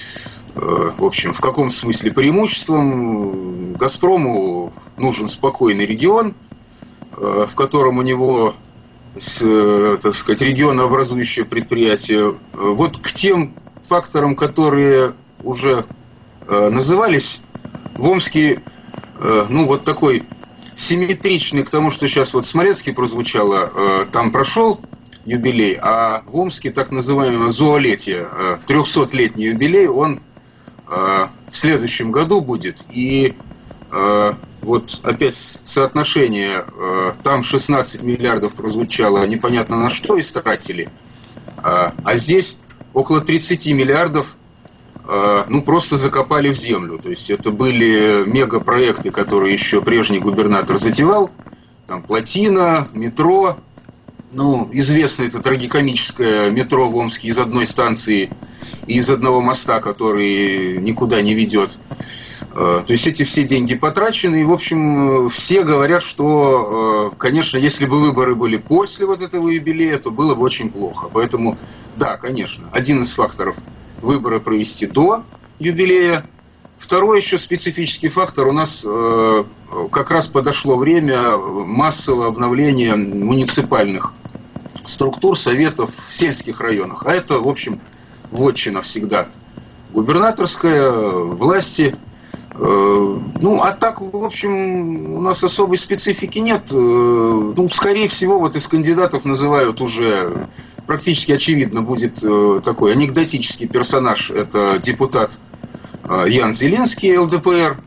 S6: В общем, в каком смысле преимуществом? «Газпрому» нужен спокойный регион, в котором у него, так сказать, регионообразующее предприятие. Вот к тем факторам, которые уже назывались, в Омске, ну, вот такой симметричный к тому, что сейчас вот в Смоленске прозвучало, там прошел юбилей, а в Омске так называемое зоолетие, 300-летний юбилей, он в следующем году будет. И вот опять соотношение, там 16 миллиардов прозвучало, непонятно на что истратили, а здесь около 30 миллиардов ну, просто закопали в землю. То есть это были мегапроекты, которые еще прежний губернатор затевал. Там плотина, метро. Ну, известно это трагикомическое метро в Омске из одной станции и из одного моста, который никуда не ведет. То есть эти все деньги потрачены. И, в общем, все говорят, что, конечно, если бы выборы были после вот этого юбилея, то было бы очень плохо. Поэтому, да, конечно, один из факторов — выборы провести до юбилея. Второй еще специфический фактор. У нас как раз подошло время массового обновления муниципальных структур, советов в сельских районах. А это, в общем, вотчина всегда губернаторская, власти. Ну, а так, в общем, у нас особой специфики нет. Ну, скорее всего, вот из кандидатов называют уже, практически очевидно, будет такой анекдотический персонаж. Это депутат Ян Зеленский, ЛДПР.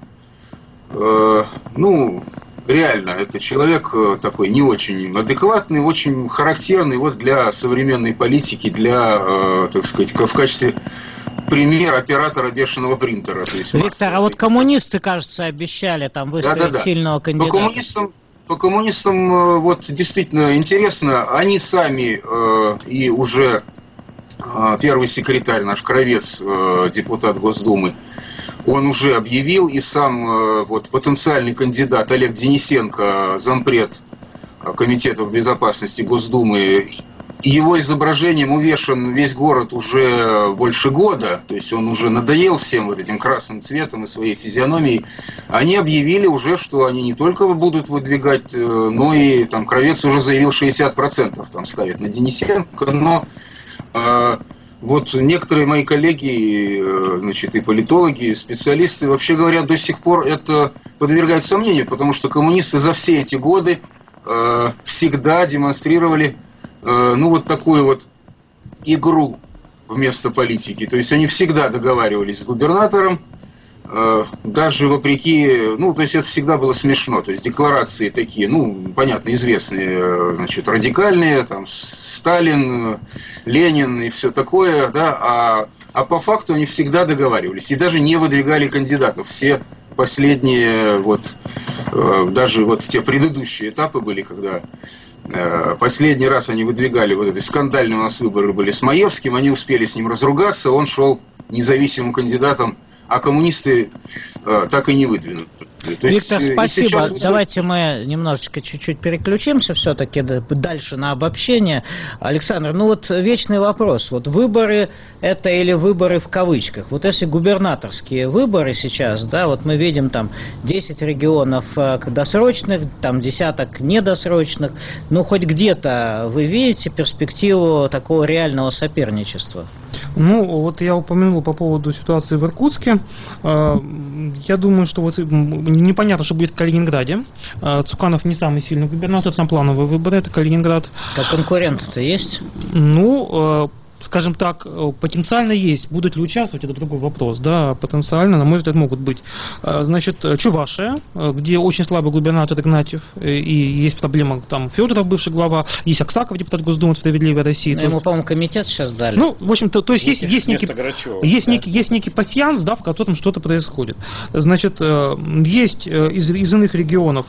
S6: Ну, реально, это человек такой не очень адекватный, очень характерный вот для современной политики, для, так сказать, в качестве пример оператора бешеного принтера. То есть
S1: Виктор, а вот коммунисты, кажется, обещали там выставить сильного кандидата.
S6: По коммунистам вот действительно интересно, они сами и уже первый секретарь наш Кравец, депутат Госдумы, он уже объявил, и сам вот потенциальный кандидат Олег Денисенко, зампред Комитетов безопасности Госдумы, его изображением увешан весь город уже больше года, то есть он уже надоел всем вот этим красным цветом и своей физиономией. Они объявили уже, что они не только будут выдвигать, но и там Кравец уже заявил 60% там ставит на Денисенко, но вот некоторые мои коллеги, значит, и политологи, и специалисты, вообще говоря, до сих пор это подвергают сомнению, потому что коммунисты за все эти годы всегда демонстрировали ну, вот такую вот игру вместо политики. То есть они всегда договаривались с губернатором, даже вопреки, ну, то есть это всегда было смешно. То есть декларации такие, ну, понятно, известные, значит, радикальные, там, Сталин, Ленин и все такое, да, а по факту они всегда договаривались и даже не выдвигали кандидатов. Все последние, вот, даже вот те предыдущие этапы были, когда последний раз они выдвигали вот эти скандальные у нас выборы были с Маевским, они успели с ним разругаться, он шел независимым кандидатом, а коммунисты так и не выдвинули.
S1: Виктор, спасибо. Давайте мы немножечко чуть-чуть переключимся все-таки дальше на обобщение. Александр, ну вот вечный вопрос. Вот выборы это или выборы в кавычках? Вот если губернаторские выборы сейчас, да, вот мы видим там 10 регионов досрочных, там десяток недосрочных, ну хоть где-то вы видите перспективу такого реального соперничества?
S2: Ну, вот я упомянул по поводу ситуации в Иркутске. Я думаю, что вот непонятно, что будет в Калининграде. Цуканов не самый сильный губернатор, там плановые выборы, это Калининград.
S1: Как конкуренты-то есть?
S2: Ну, скажем так, потенциально есть. Будут ли участвовать, это другой вопрос. Да, потенциально, на мой взгляд, могут быть. Значит, Чувашия, где очень слабый губернатор Игнатьев, и есть проблема, там Федоров, бывший глава, есть Аксаков, депутат Госдумы «Справедливой России».
S1: Но ему, по-моему, комитет сейчас дали.
S2: Ну, в общем-то, то есть есть некий пасьянс, да, в котором что-то происходит. Значит, есть из иных регионов.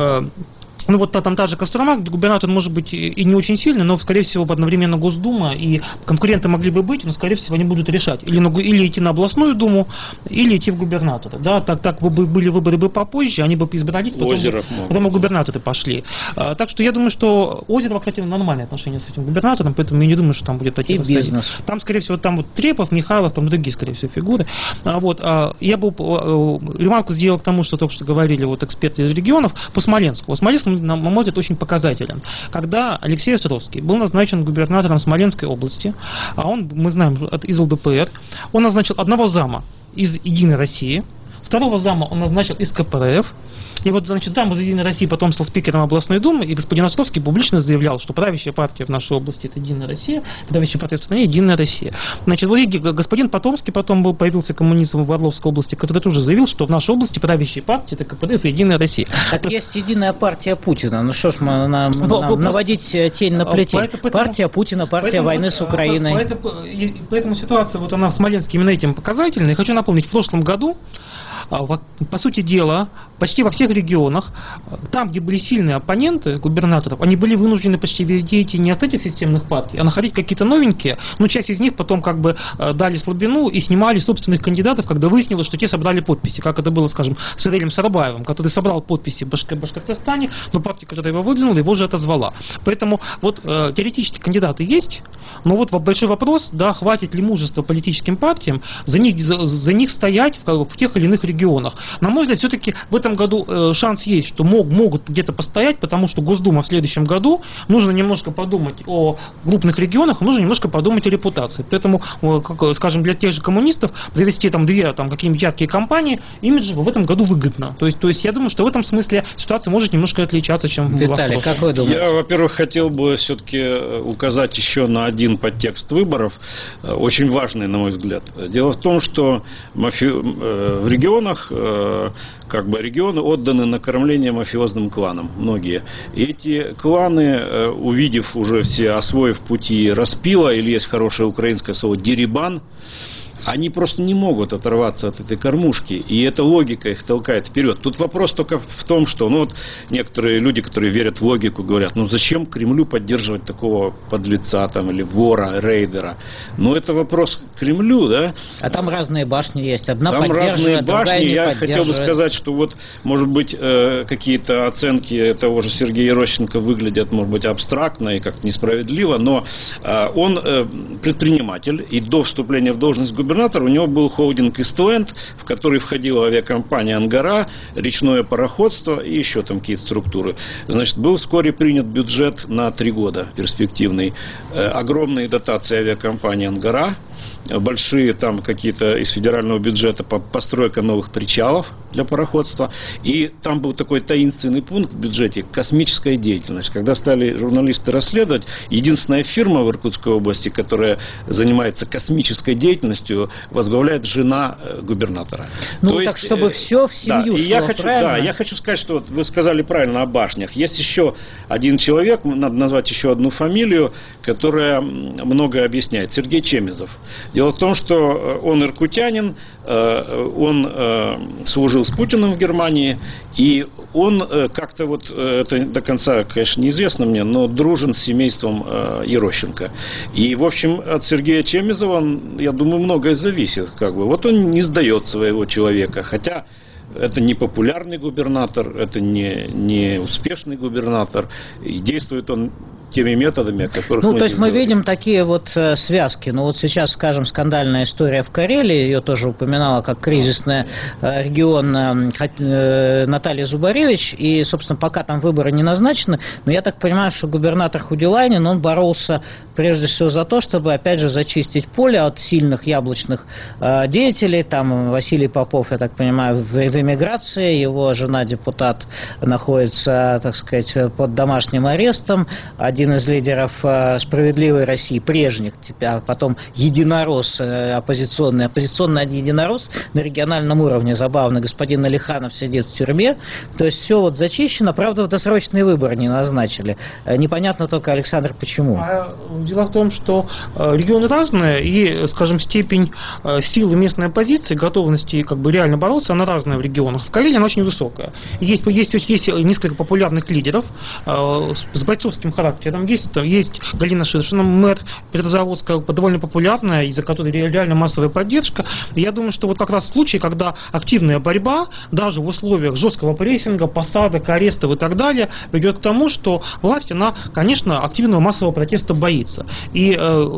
S2: Ну вот там та же Кострома, где губернатор может быть и не очень сильный, но, скорее всего, одновременно Госдума, и конкуренты могли бы быть, но, скорее всего, они будут решать. Или идти на областную думу, или идти в губернатора. Да, так были выборы бы попозже, они бы избрались, потом губернаторы пошли. Так что я думаю, что Озеров, кстати, нормальные отношения с этим губернатором, поэтому я не думаю, что там будет такие расстояния. Там, скорее всего, там вот Трепов, Михайлов, там другие, скорее всего, фигуры. Вот, я бы ремарку сделал к тому, что только что говорили вот эксперты из регионов, по Смоленску. Смоленск, на мой взгляд, очень показателен. Когда Алексей Островский был назначен губернатором Смоленской области, а он, мы знаем, из ЛДПР, он назначил одного зама из «Единой России», второго зама он назначил из КПРФ. И вот, значит, зам из «Единой России» потом стал спикером областной думы, и господин Островский публично заявлял, что правящая партия в нашей области – это «Единая Россия», правящая партия в стране – «Единая Россия». Значит, вот господин Потомский потом появился коммунистом в Орловской области, который тоже заявил, что в нашей области правящая партия – это КПРФ и «Единая Россия».
S1: Так есть «Единая партия Путина». Ну что ж, мы наводить тень на плетень. Партия Путина, партия войны с Украиной.
S2: Поэтому ситуация, вот она в Смоленске именно этим показательна. И хочу напомнить, в прошлом году, по сути дела, почти во всех регионах, там, где были сильные оппоненты губернаторов, они были вынуждены почти везде идти не от этих системных партий, а находить какие-то новенькие, но часть из них потом как бы дали слабину и снимали собственных кандидатов, когда выяснилось, что те собрали подписи, как это было, скажем, с Ирелем Сарабаевым, который собрал подписи в Башкортостане, но партия, которая его выдвинула, его же отозвала. Поэтому вот теоретически кандидаты есть, но вот большой вопрос, да, хватит ли мужества политическим партиям за них стоять в тех или иных регионах. На мой взгляд, все-таки в этом году шанс есть, что могут где-то постоять, потому что Госдума в следующем году нужно немножко подумать о крупных регионах, нужно немножко подумать о репутации. Поэтому, скажем, для тех же коммунистов провести там две какие-нибудь яркие кампании имиджево в этом году выгодно. То есть я думаю, что в этом смысле ситуация может немножко отличаться, чем в
S1: Виталий, как вы думаете?
S3: Я, во-первых, хотел бы все-таки указать еще на один подтекст выборов, очень важный, на мой взгляд. Дело в том, что в регионах регионы отданы на кормление мафиозным кланам, многие. И эти кланы, увидев уже все, освоив пути распила, или есть хорошее украинское слово «дерибан», они просто не могут оторваться от этой кормушки, и эта логика их толкает вперед. Тут вопрос только в том, что некоторые люди, которые верят в логику, говорят, зачем Кремлю поддерживать такого подлеца или вора, рейдера? Это вопрос к Кремлю, да?
S1: А там разные башни есть, одна
S3: там
S1: поддерживает, другая не
S3: я
S1: поддерживает.
S3: хотел бы сказать, что может быть, какие-то оценки того же Сергея Ерощенко выглядят, может быть, абстрактно и как-то несправедливо, но он предприниматель, и до вступления в должность губернатора у него был холдинг «Истленд», в который входила авиакомпания «Ангара», речное пароходство и еще там какие-то структуры. Значит, был вскоре принят бюджет на 3 года перспективный. Огромные дотации авиакомпании «Ангара», большие там какие-то из федерального бюджета постройка новых причалов для пароходства. И там был такой таинственный пункт в бюджете – космическая деятельность. Когда стали журналисты расследовать, единственная фирма в Иркутской области, которая занимается космической деятельностью, возглавляет жена губернатора.
S1: Так чтобы все в семью шло,
S3: я хочу сказать, что вы сказали правильно о башнях. Есть еще один человек, надо назвать еще одну фамилию, которая многое объясняет. Сергей Чемезов. Дело в том, что он иркутянин, он служил с Путиным в Германии, и он как-то это до конца, конечно, неизвестно мне, но дружен с семейством Ерощенко. И, в общем, от Сергея Чемезова, я думаю, многое зависит. Вот он не сдает своего человека, хотя это не популярный губернатор, это не успешный губернатор, и действует он теми методами, о которых
S1: то есть мы видим такие связки. Сейчас, скажем, скандальная история в Карелии, ее тоже упоминала как кризисный регион Наталья Зубаревич, и, собственно, пока там выборы не назначены, но я так понимаю, что губернатор Худилайнин, он боролся прежде всего за то, чтобы, опять же, зачистить поле от сильных яблочных деятелей. Там Василий Попов, я так понимаю, в эмиграции, его жена депутат находится, так сказать, под домашним арестом. Один из лидеров «Справедливой России», прежних, а потом единорос, оппозиционный единорос на региональном уровне, забавно, господин Алиханов сидит в тюрьме. То есть все зачищено, правда, досрочные выборы не назначили. Непонятно только, Александр, почему.
S2: Дело в том, что регионы разные, и, скажем, степень силы местной оппозиции, готовности реально бороться, она разная в регионах. В Карелии она очень высокая. Есть несколько популярных лидеров с бойцовским характером. Есть Галина Ширшина, мэр Петрозаводска, довольно популярная, из-за которой реально массовая поддержка. И я думаю, что как раз случай, когда активная борьба, даже в условиях жесткого прессинга, посадок, арестов и так далее, ведет к тому, что власть, она, конечно, активного массового протеста боится. И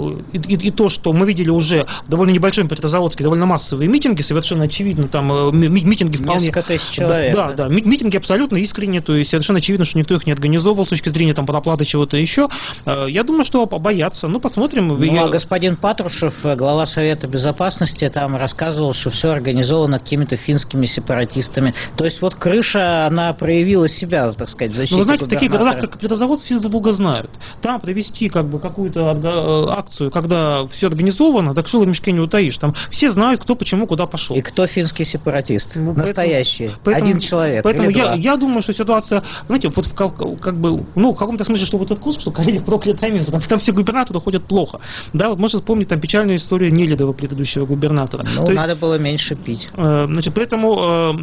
S2: то, что мы видели уже в довольно небольшом Петрозаводске, довольно массовые митинги, совершенно очевидно, там митинги вполне...
S1: Несколько тысяч человек.
S2: Да, митинги абсолютно искренние, то есть совершенно очевидно, что никто их не организовывал с точки зрения проплаты чего-то еще. Я думаю, что боятся. Посмотрим.
S1: А господин Патрушев, глава Совета Безопасности, там рассказывал, что все организовано какими-то финскими сепаратистами. То есть крыша, она проявила себя, так сказать, в защите
S2: вы знаете,
S1: губернатора.
S2: в таких городах, как Петрозаводск, все друг друга знают. Там провести какую-то акцию, когда все организовано, так шило в мешке не утаишь. Там все знают, кто почему куда пошел.
S1: И кто финский сепаратист? Настоящий. Один человек.
S2: Поэтому я думаю, что ситуация, знаете, в каком-то смысле, что этот курс, что Карелия проклятое место, там все губернаторы ходят плохо. Да, можно вспомнить печальную историю Нелидова, предыдущего губернатора.
S1: Надо было меньше пить.
S2: Поэтому...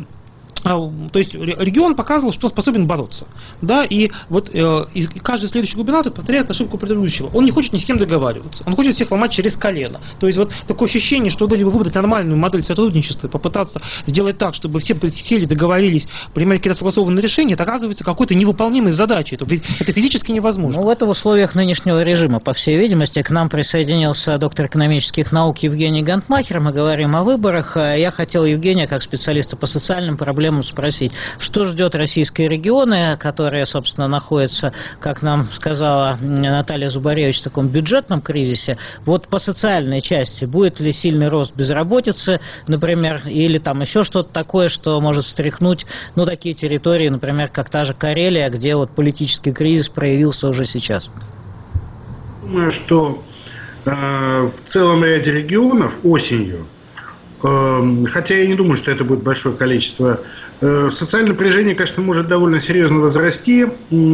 S2: То есть регион показывал, что способен бороться. Да, и каждый следующий губернатор повторяет ошибку предыдущего. Он не хочет ни с кем договариваться. Он хочет всех ломать через колено. То есть такое ощущение, что надо выбрать нормальную модель сотрудничества, попытаться сделать так, чтобы все сели, договорились, принимали какие-то согласованные решения, это оказывается какой-то невыполнимой задачей. Это физически невозможно.
S1: Это в условиях нынешнего режима, по всей видимости. К нам присоединился доктор экономических наук Евгений Гантмахер. Мы говорим о выборах. Я хотел Евгения, как специалиста по социальным проблемам, проблему спросить, что ждет российские регионы, которые, собственно, находятся, как нам сказала Наталья Зубаревич, в таком бюджетном кризисе. Вот по социальной части будет ли сильный рост безработицы, например, или там еще что-то такое, что может встряхнуть, ну, такие территории, например, как та же Карелия, где вот политический кризис проявился уже сейчас?
S7: Думаю, что в целом ряде регионов осенью, хотя я не думаю, что это будет большое количество, социальное напряжение, конечно, может довольно серьезно возрасти.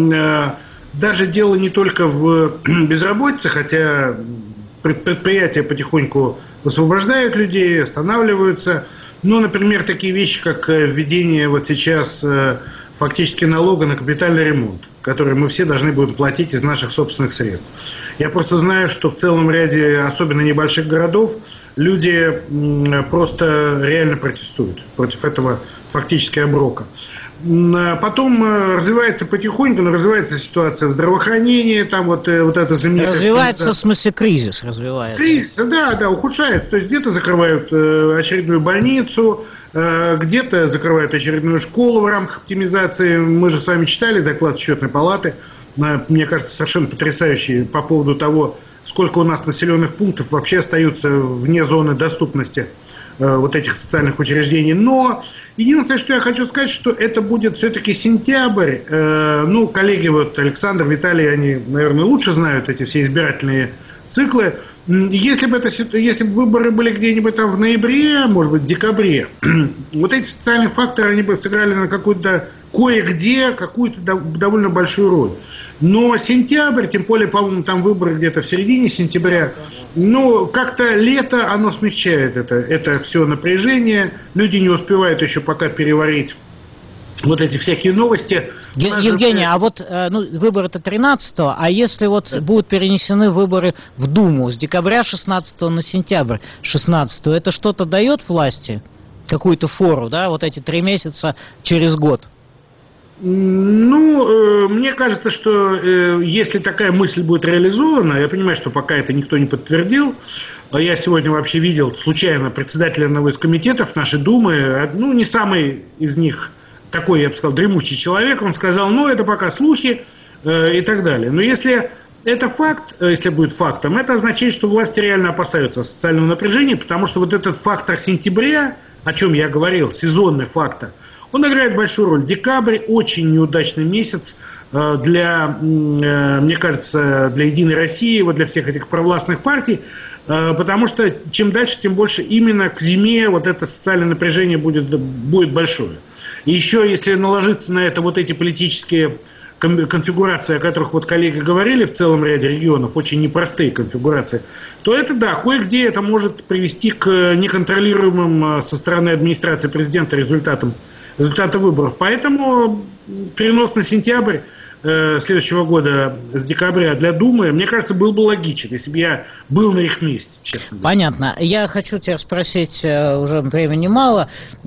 S7: Даже дело не только в безработице, хотя предприятия потихоньку высвобождают людей, останавливаются. Ну, например, такие вещи, как введение вот сейчас фактически налога на капитальный ремонт, который мы все должны будем платить из наших собственных средств. Я просто знаю, что в целом ряде, особенно небольших городов, люди просто реально протестуют против этого фактически оброка. Потом развивается потихоньку, но развивается ситуация в здравоохранении, там вот это знаменитое...
S1: Развивается, в смысле, кризис развивается.
S7: Кризис, да, ухудшается. То есть где-то закрывают очередную больницу, где-то закрывают очередную школу в рамках оптимизации. Мы же с вами читали доклад Счетной палаты, мне кажется, совершенно потрясающий по поводу того, сколько у нас населенных пунктов вообще остаются вне зоны доступности вот этих социальных учреждений. Но единственное, что я хочу сказать, что это будет все-таки сентябрь. Ну, коллеги, вот Александр, Виталий, они, наверное, лучше знают эти все избирательные циклы. Если бы выборы были где-нибудь там в ноябре, может быть, в декабре, вот эти социальные факторы, они бы сыграли на какую-то довольно большую роль. Но сентябрь, тем более, по-моему, там выборы где-то в середине сентября, ну, как-то лето, оно смягчает это все напряжение. Люди не успевают еще пока переварить вот эти всякие новости.
S1: Евгений, а вот выборы-то 13-го, а если вот будут перенесены выборы в Думу с декабря 16 на сентябрь 16, это что-то дает власти? Какую-то фору, да, вот эти 3 месяца через год?
S7: Ну, мне кажется, что если такая мысль будет реализована, я понимаю, что пока это никто не подтвердил, я сегодня вообще видел случайно председателя одного из комитетов нашей Думы, ну, не самый из них такой, я бы сказал, дремучий человек, он сказал, ну, это пока слухи и так далее. Но если это факт, если будет фактом, это означает, что власти реально опасаются социального напряжения, потому что вот этот фактор сентября, о чем я говорил, сезонный фактор, он играет большую роль. Декабрь очень неудачный месяц для, мне кажется, для «Единой России», вот для всех этих провластных партий, потому что чем дальше, тем больше именно к зиме вот это социальное напряжение будет большое. И еще, если наложиться на это вот эти политические конфигурации, о которых вот коллеги говорили в целом ряде регионов, очень непростые конфигурации, то это, да, кое-где это может привести к неконтролируемым со стороны администрации президента результата выборов. Поэтому перенос на сентябрь следующего года с декабря для Думы, мне кажется, был бы логичен, если бы я был на их месте, честно говоря.
S1: Понятно. Я хочу тебя спросить, уже времени мало,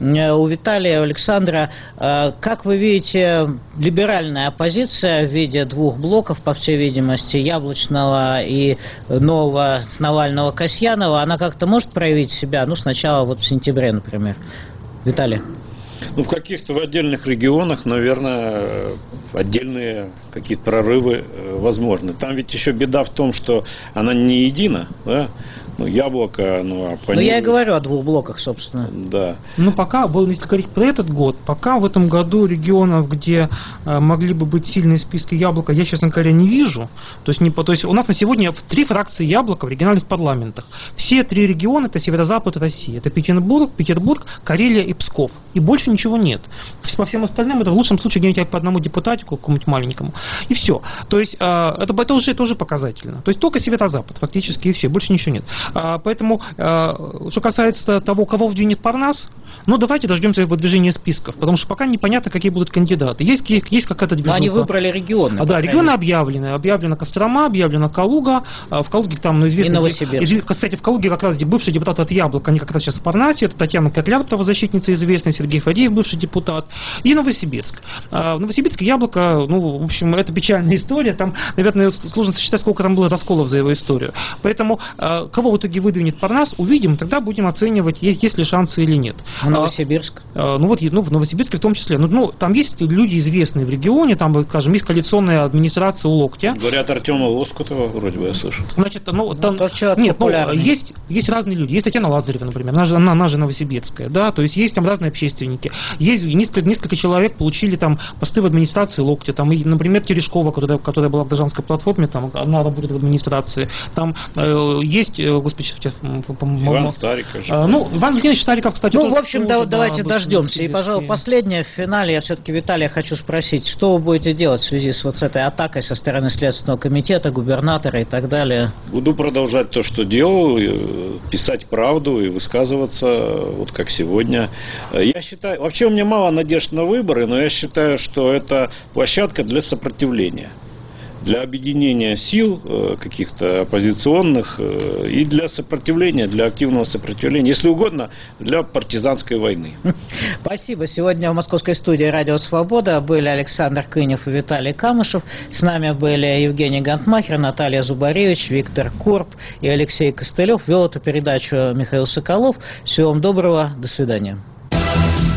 S1: у Виталия, у Александра, как вы видите, либеральная оппозиция в виде 2 блоков, по всей видимости, Яблочного и нового Навального-Касьянова, она как-то может проявить себя, ну, сначала вот в сентябре, например? Виталий.
S3: Ну, в отдельных регионах, наверное, отдельные какие-то прорывы возможны. Там ведь еще беда в том, что она не едина, да? Ну, Яблоко,
S1: Ну, я и говорю о 2 блоках, собственно.
S3: Да.
S2: Ну, пока, если говорить про этот год, пока в этом году регионов, где могли бы быть сильные списки Яблока, я, честно говоря, не вижу. То есть у нас на сегодня 3 фракции Яблока в региональных парламентах. Все 3 региона — это северо-запад России. Это Петербург, Карелия и Псков. И больше ничего нет. По всем остальным это в лучшем случае где-нибудь по одному депутатику, какому-нибудь маленькому. И все. То есть это уже тоже показательно. То есть только северо-запад фактически, и все. Больше ничего нет. Поэтому, что касается того, кого вдвинет Парнас, ну, давайте дождемся выдвижения списков, потому что пока непонятно, какие будут кандидаты. Есть какая-то движуха.
S1: Но они выбрали регионы.
S2: Да, регионы объявлены. Объявлена Кострома, объявлена Калуга. В Калуге там, известно...
S1: И Новосибирск.
S2: Кстати, в Калуге как раз бывший депутат от Яблока, они как раз сейчас в Парнасе. Это Татьяна Котляр, правозащитница известная, Сергей Фадеев, Фадеев, бывший депутат, и Новосибирск. В Новосибирске Яблоко, ну, в общем, это печальная история, там, наверное, сложно сосчитать, сколько там было расколов за его историю. Поэтому кого в итоге выдвинет Парнас, увидим, тогда будем оценивать, есть ли шансы или нет.
S1: А Новосибирск?
S2: В Новосибирске в том числе. Там есть люди известные в регионе, там, скажем, есть коалиционная администрация у Локтя.
S3: Говорят, Артема Лоскутова, вроде бы я слышу.
S2: Значит, есть разные люди. Есть Татьяна Лазарева, например, она же новосибирская, да, то есть там разные общественники. Есть несколько человек получили там посты в администрации Локтя, там, и, например, Терешкова, которая была в Дожанской платформе, там, она работает в администрации. Там есть, господи,
S3: Иван Стариков.
S2: Иван Владимирович Стариков, кстати,
S1: в общем, давайте дождемся. И, пожалуй, последнее в финале, я все-таки Виталия хочу спросить, что вы будете делать в связи с вот этой атакой со стороны Следственного комитета, губернатора и так далее?
S3: Буду продолжать то, что делал, писать правду и высказываться, вот как сегодня. Я считаю, вообще у меня мало надежд на выборы, но я считаю, что это площадка для сопротивления, для объединения сил каких-то оппозиционных и для сопротивления, для активного сопротивления, если угодно, для партизанской войны.
S1: Спасибо. Сегодня в московской студии «Радио Свобода» были Александр Кынев и Виталий Камышев. С нами были Евгений Гантмахер, Наталья Зубаревич, Виктор Корп и Алексей Костылев. Вел эту передачу Михаил Соколов. Всего вам доброго. До свидания.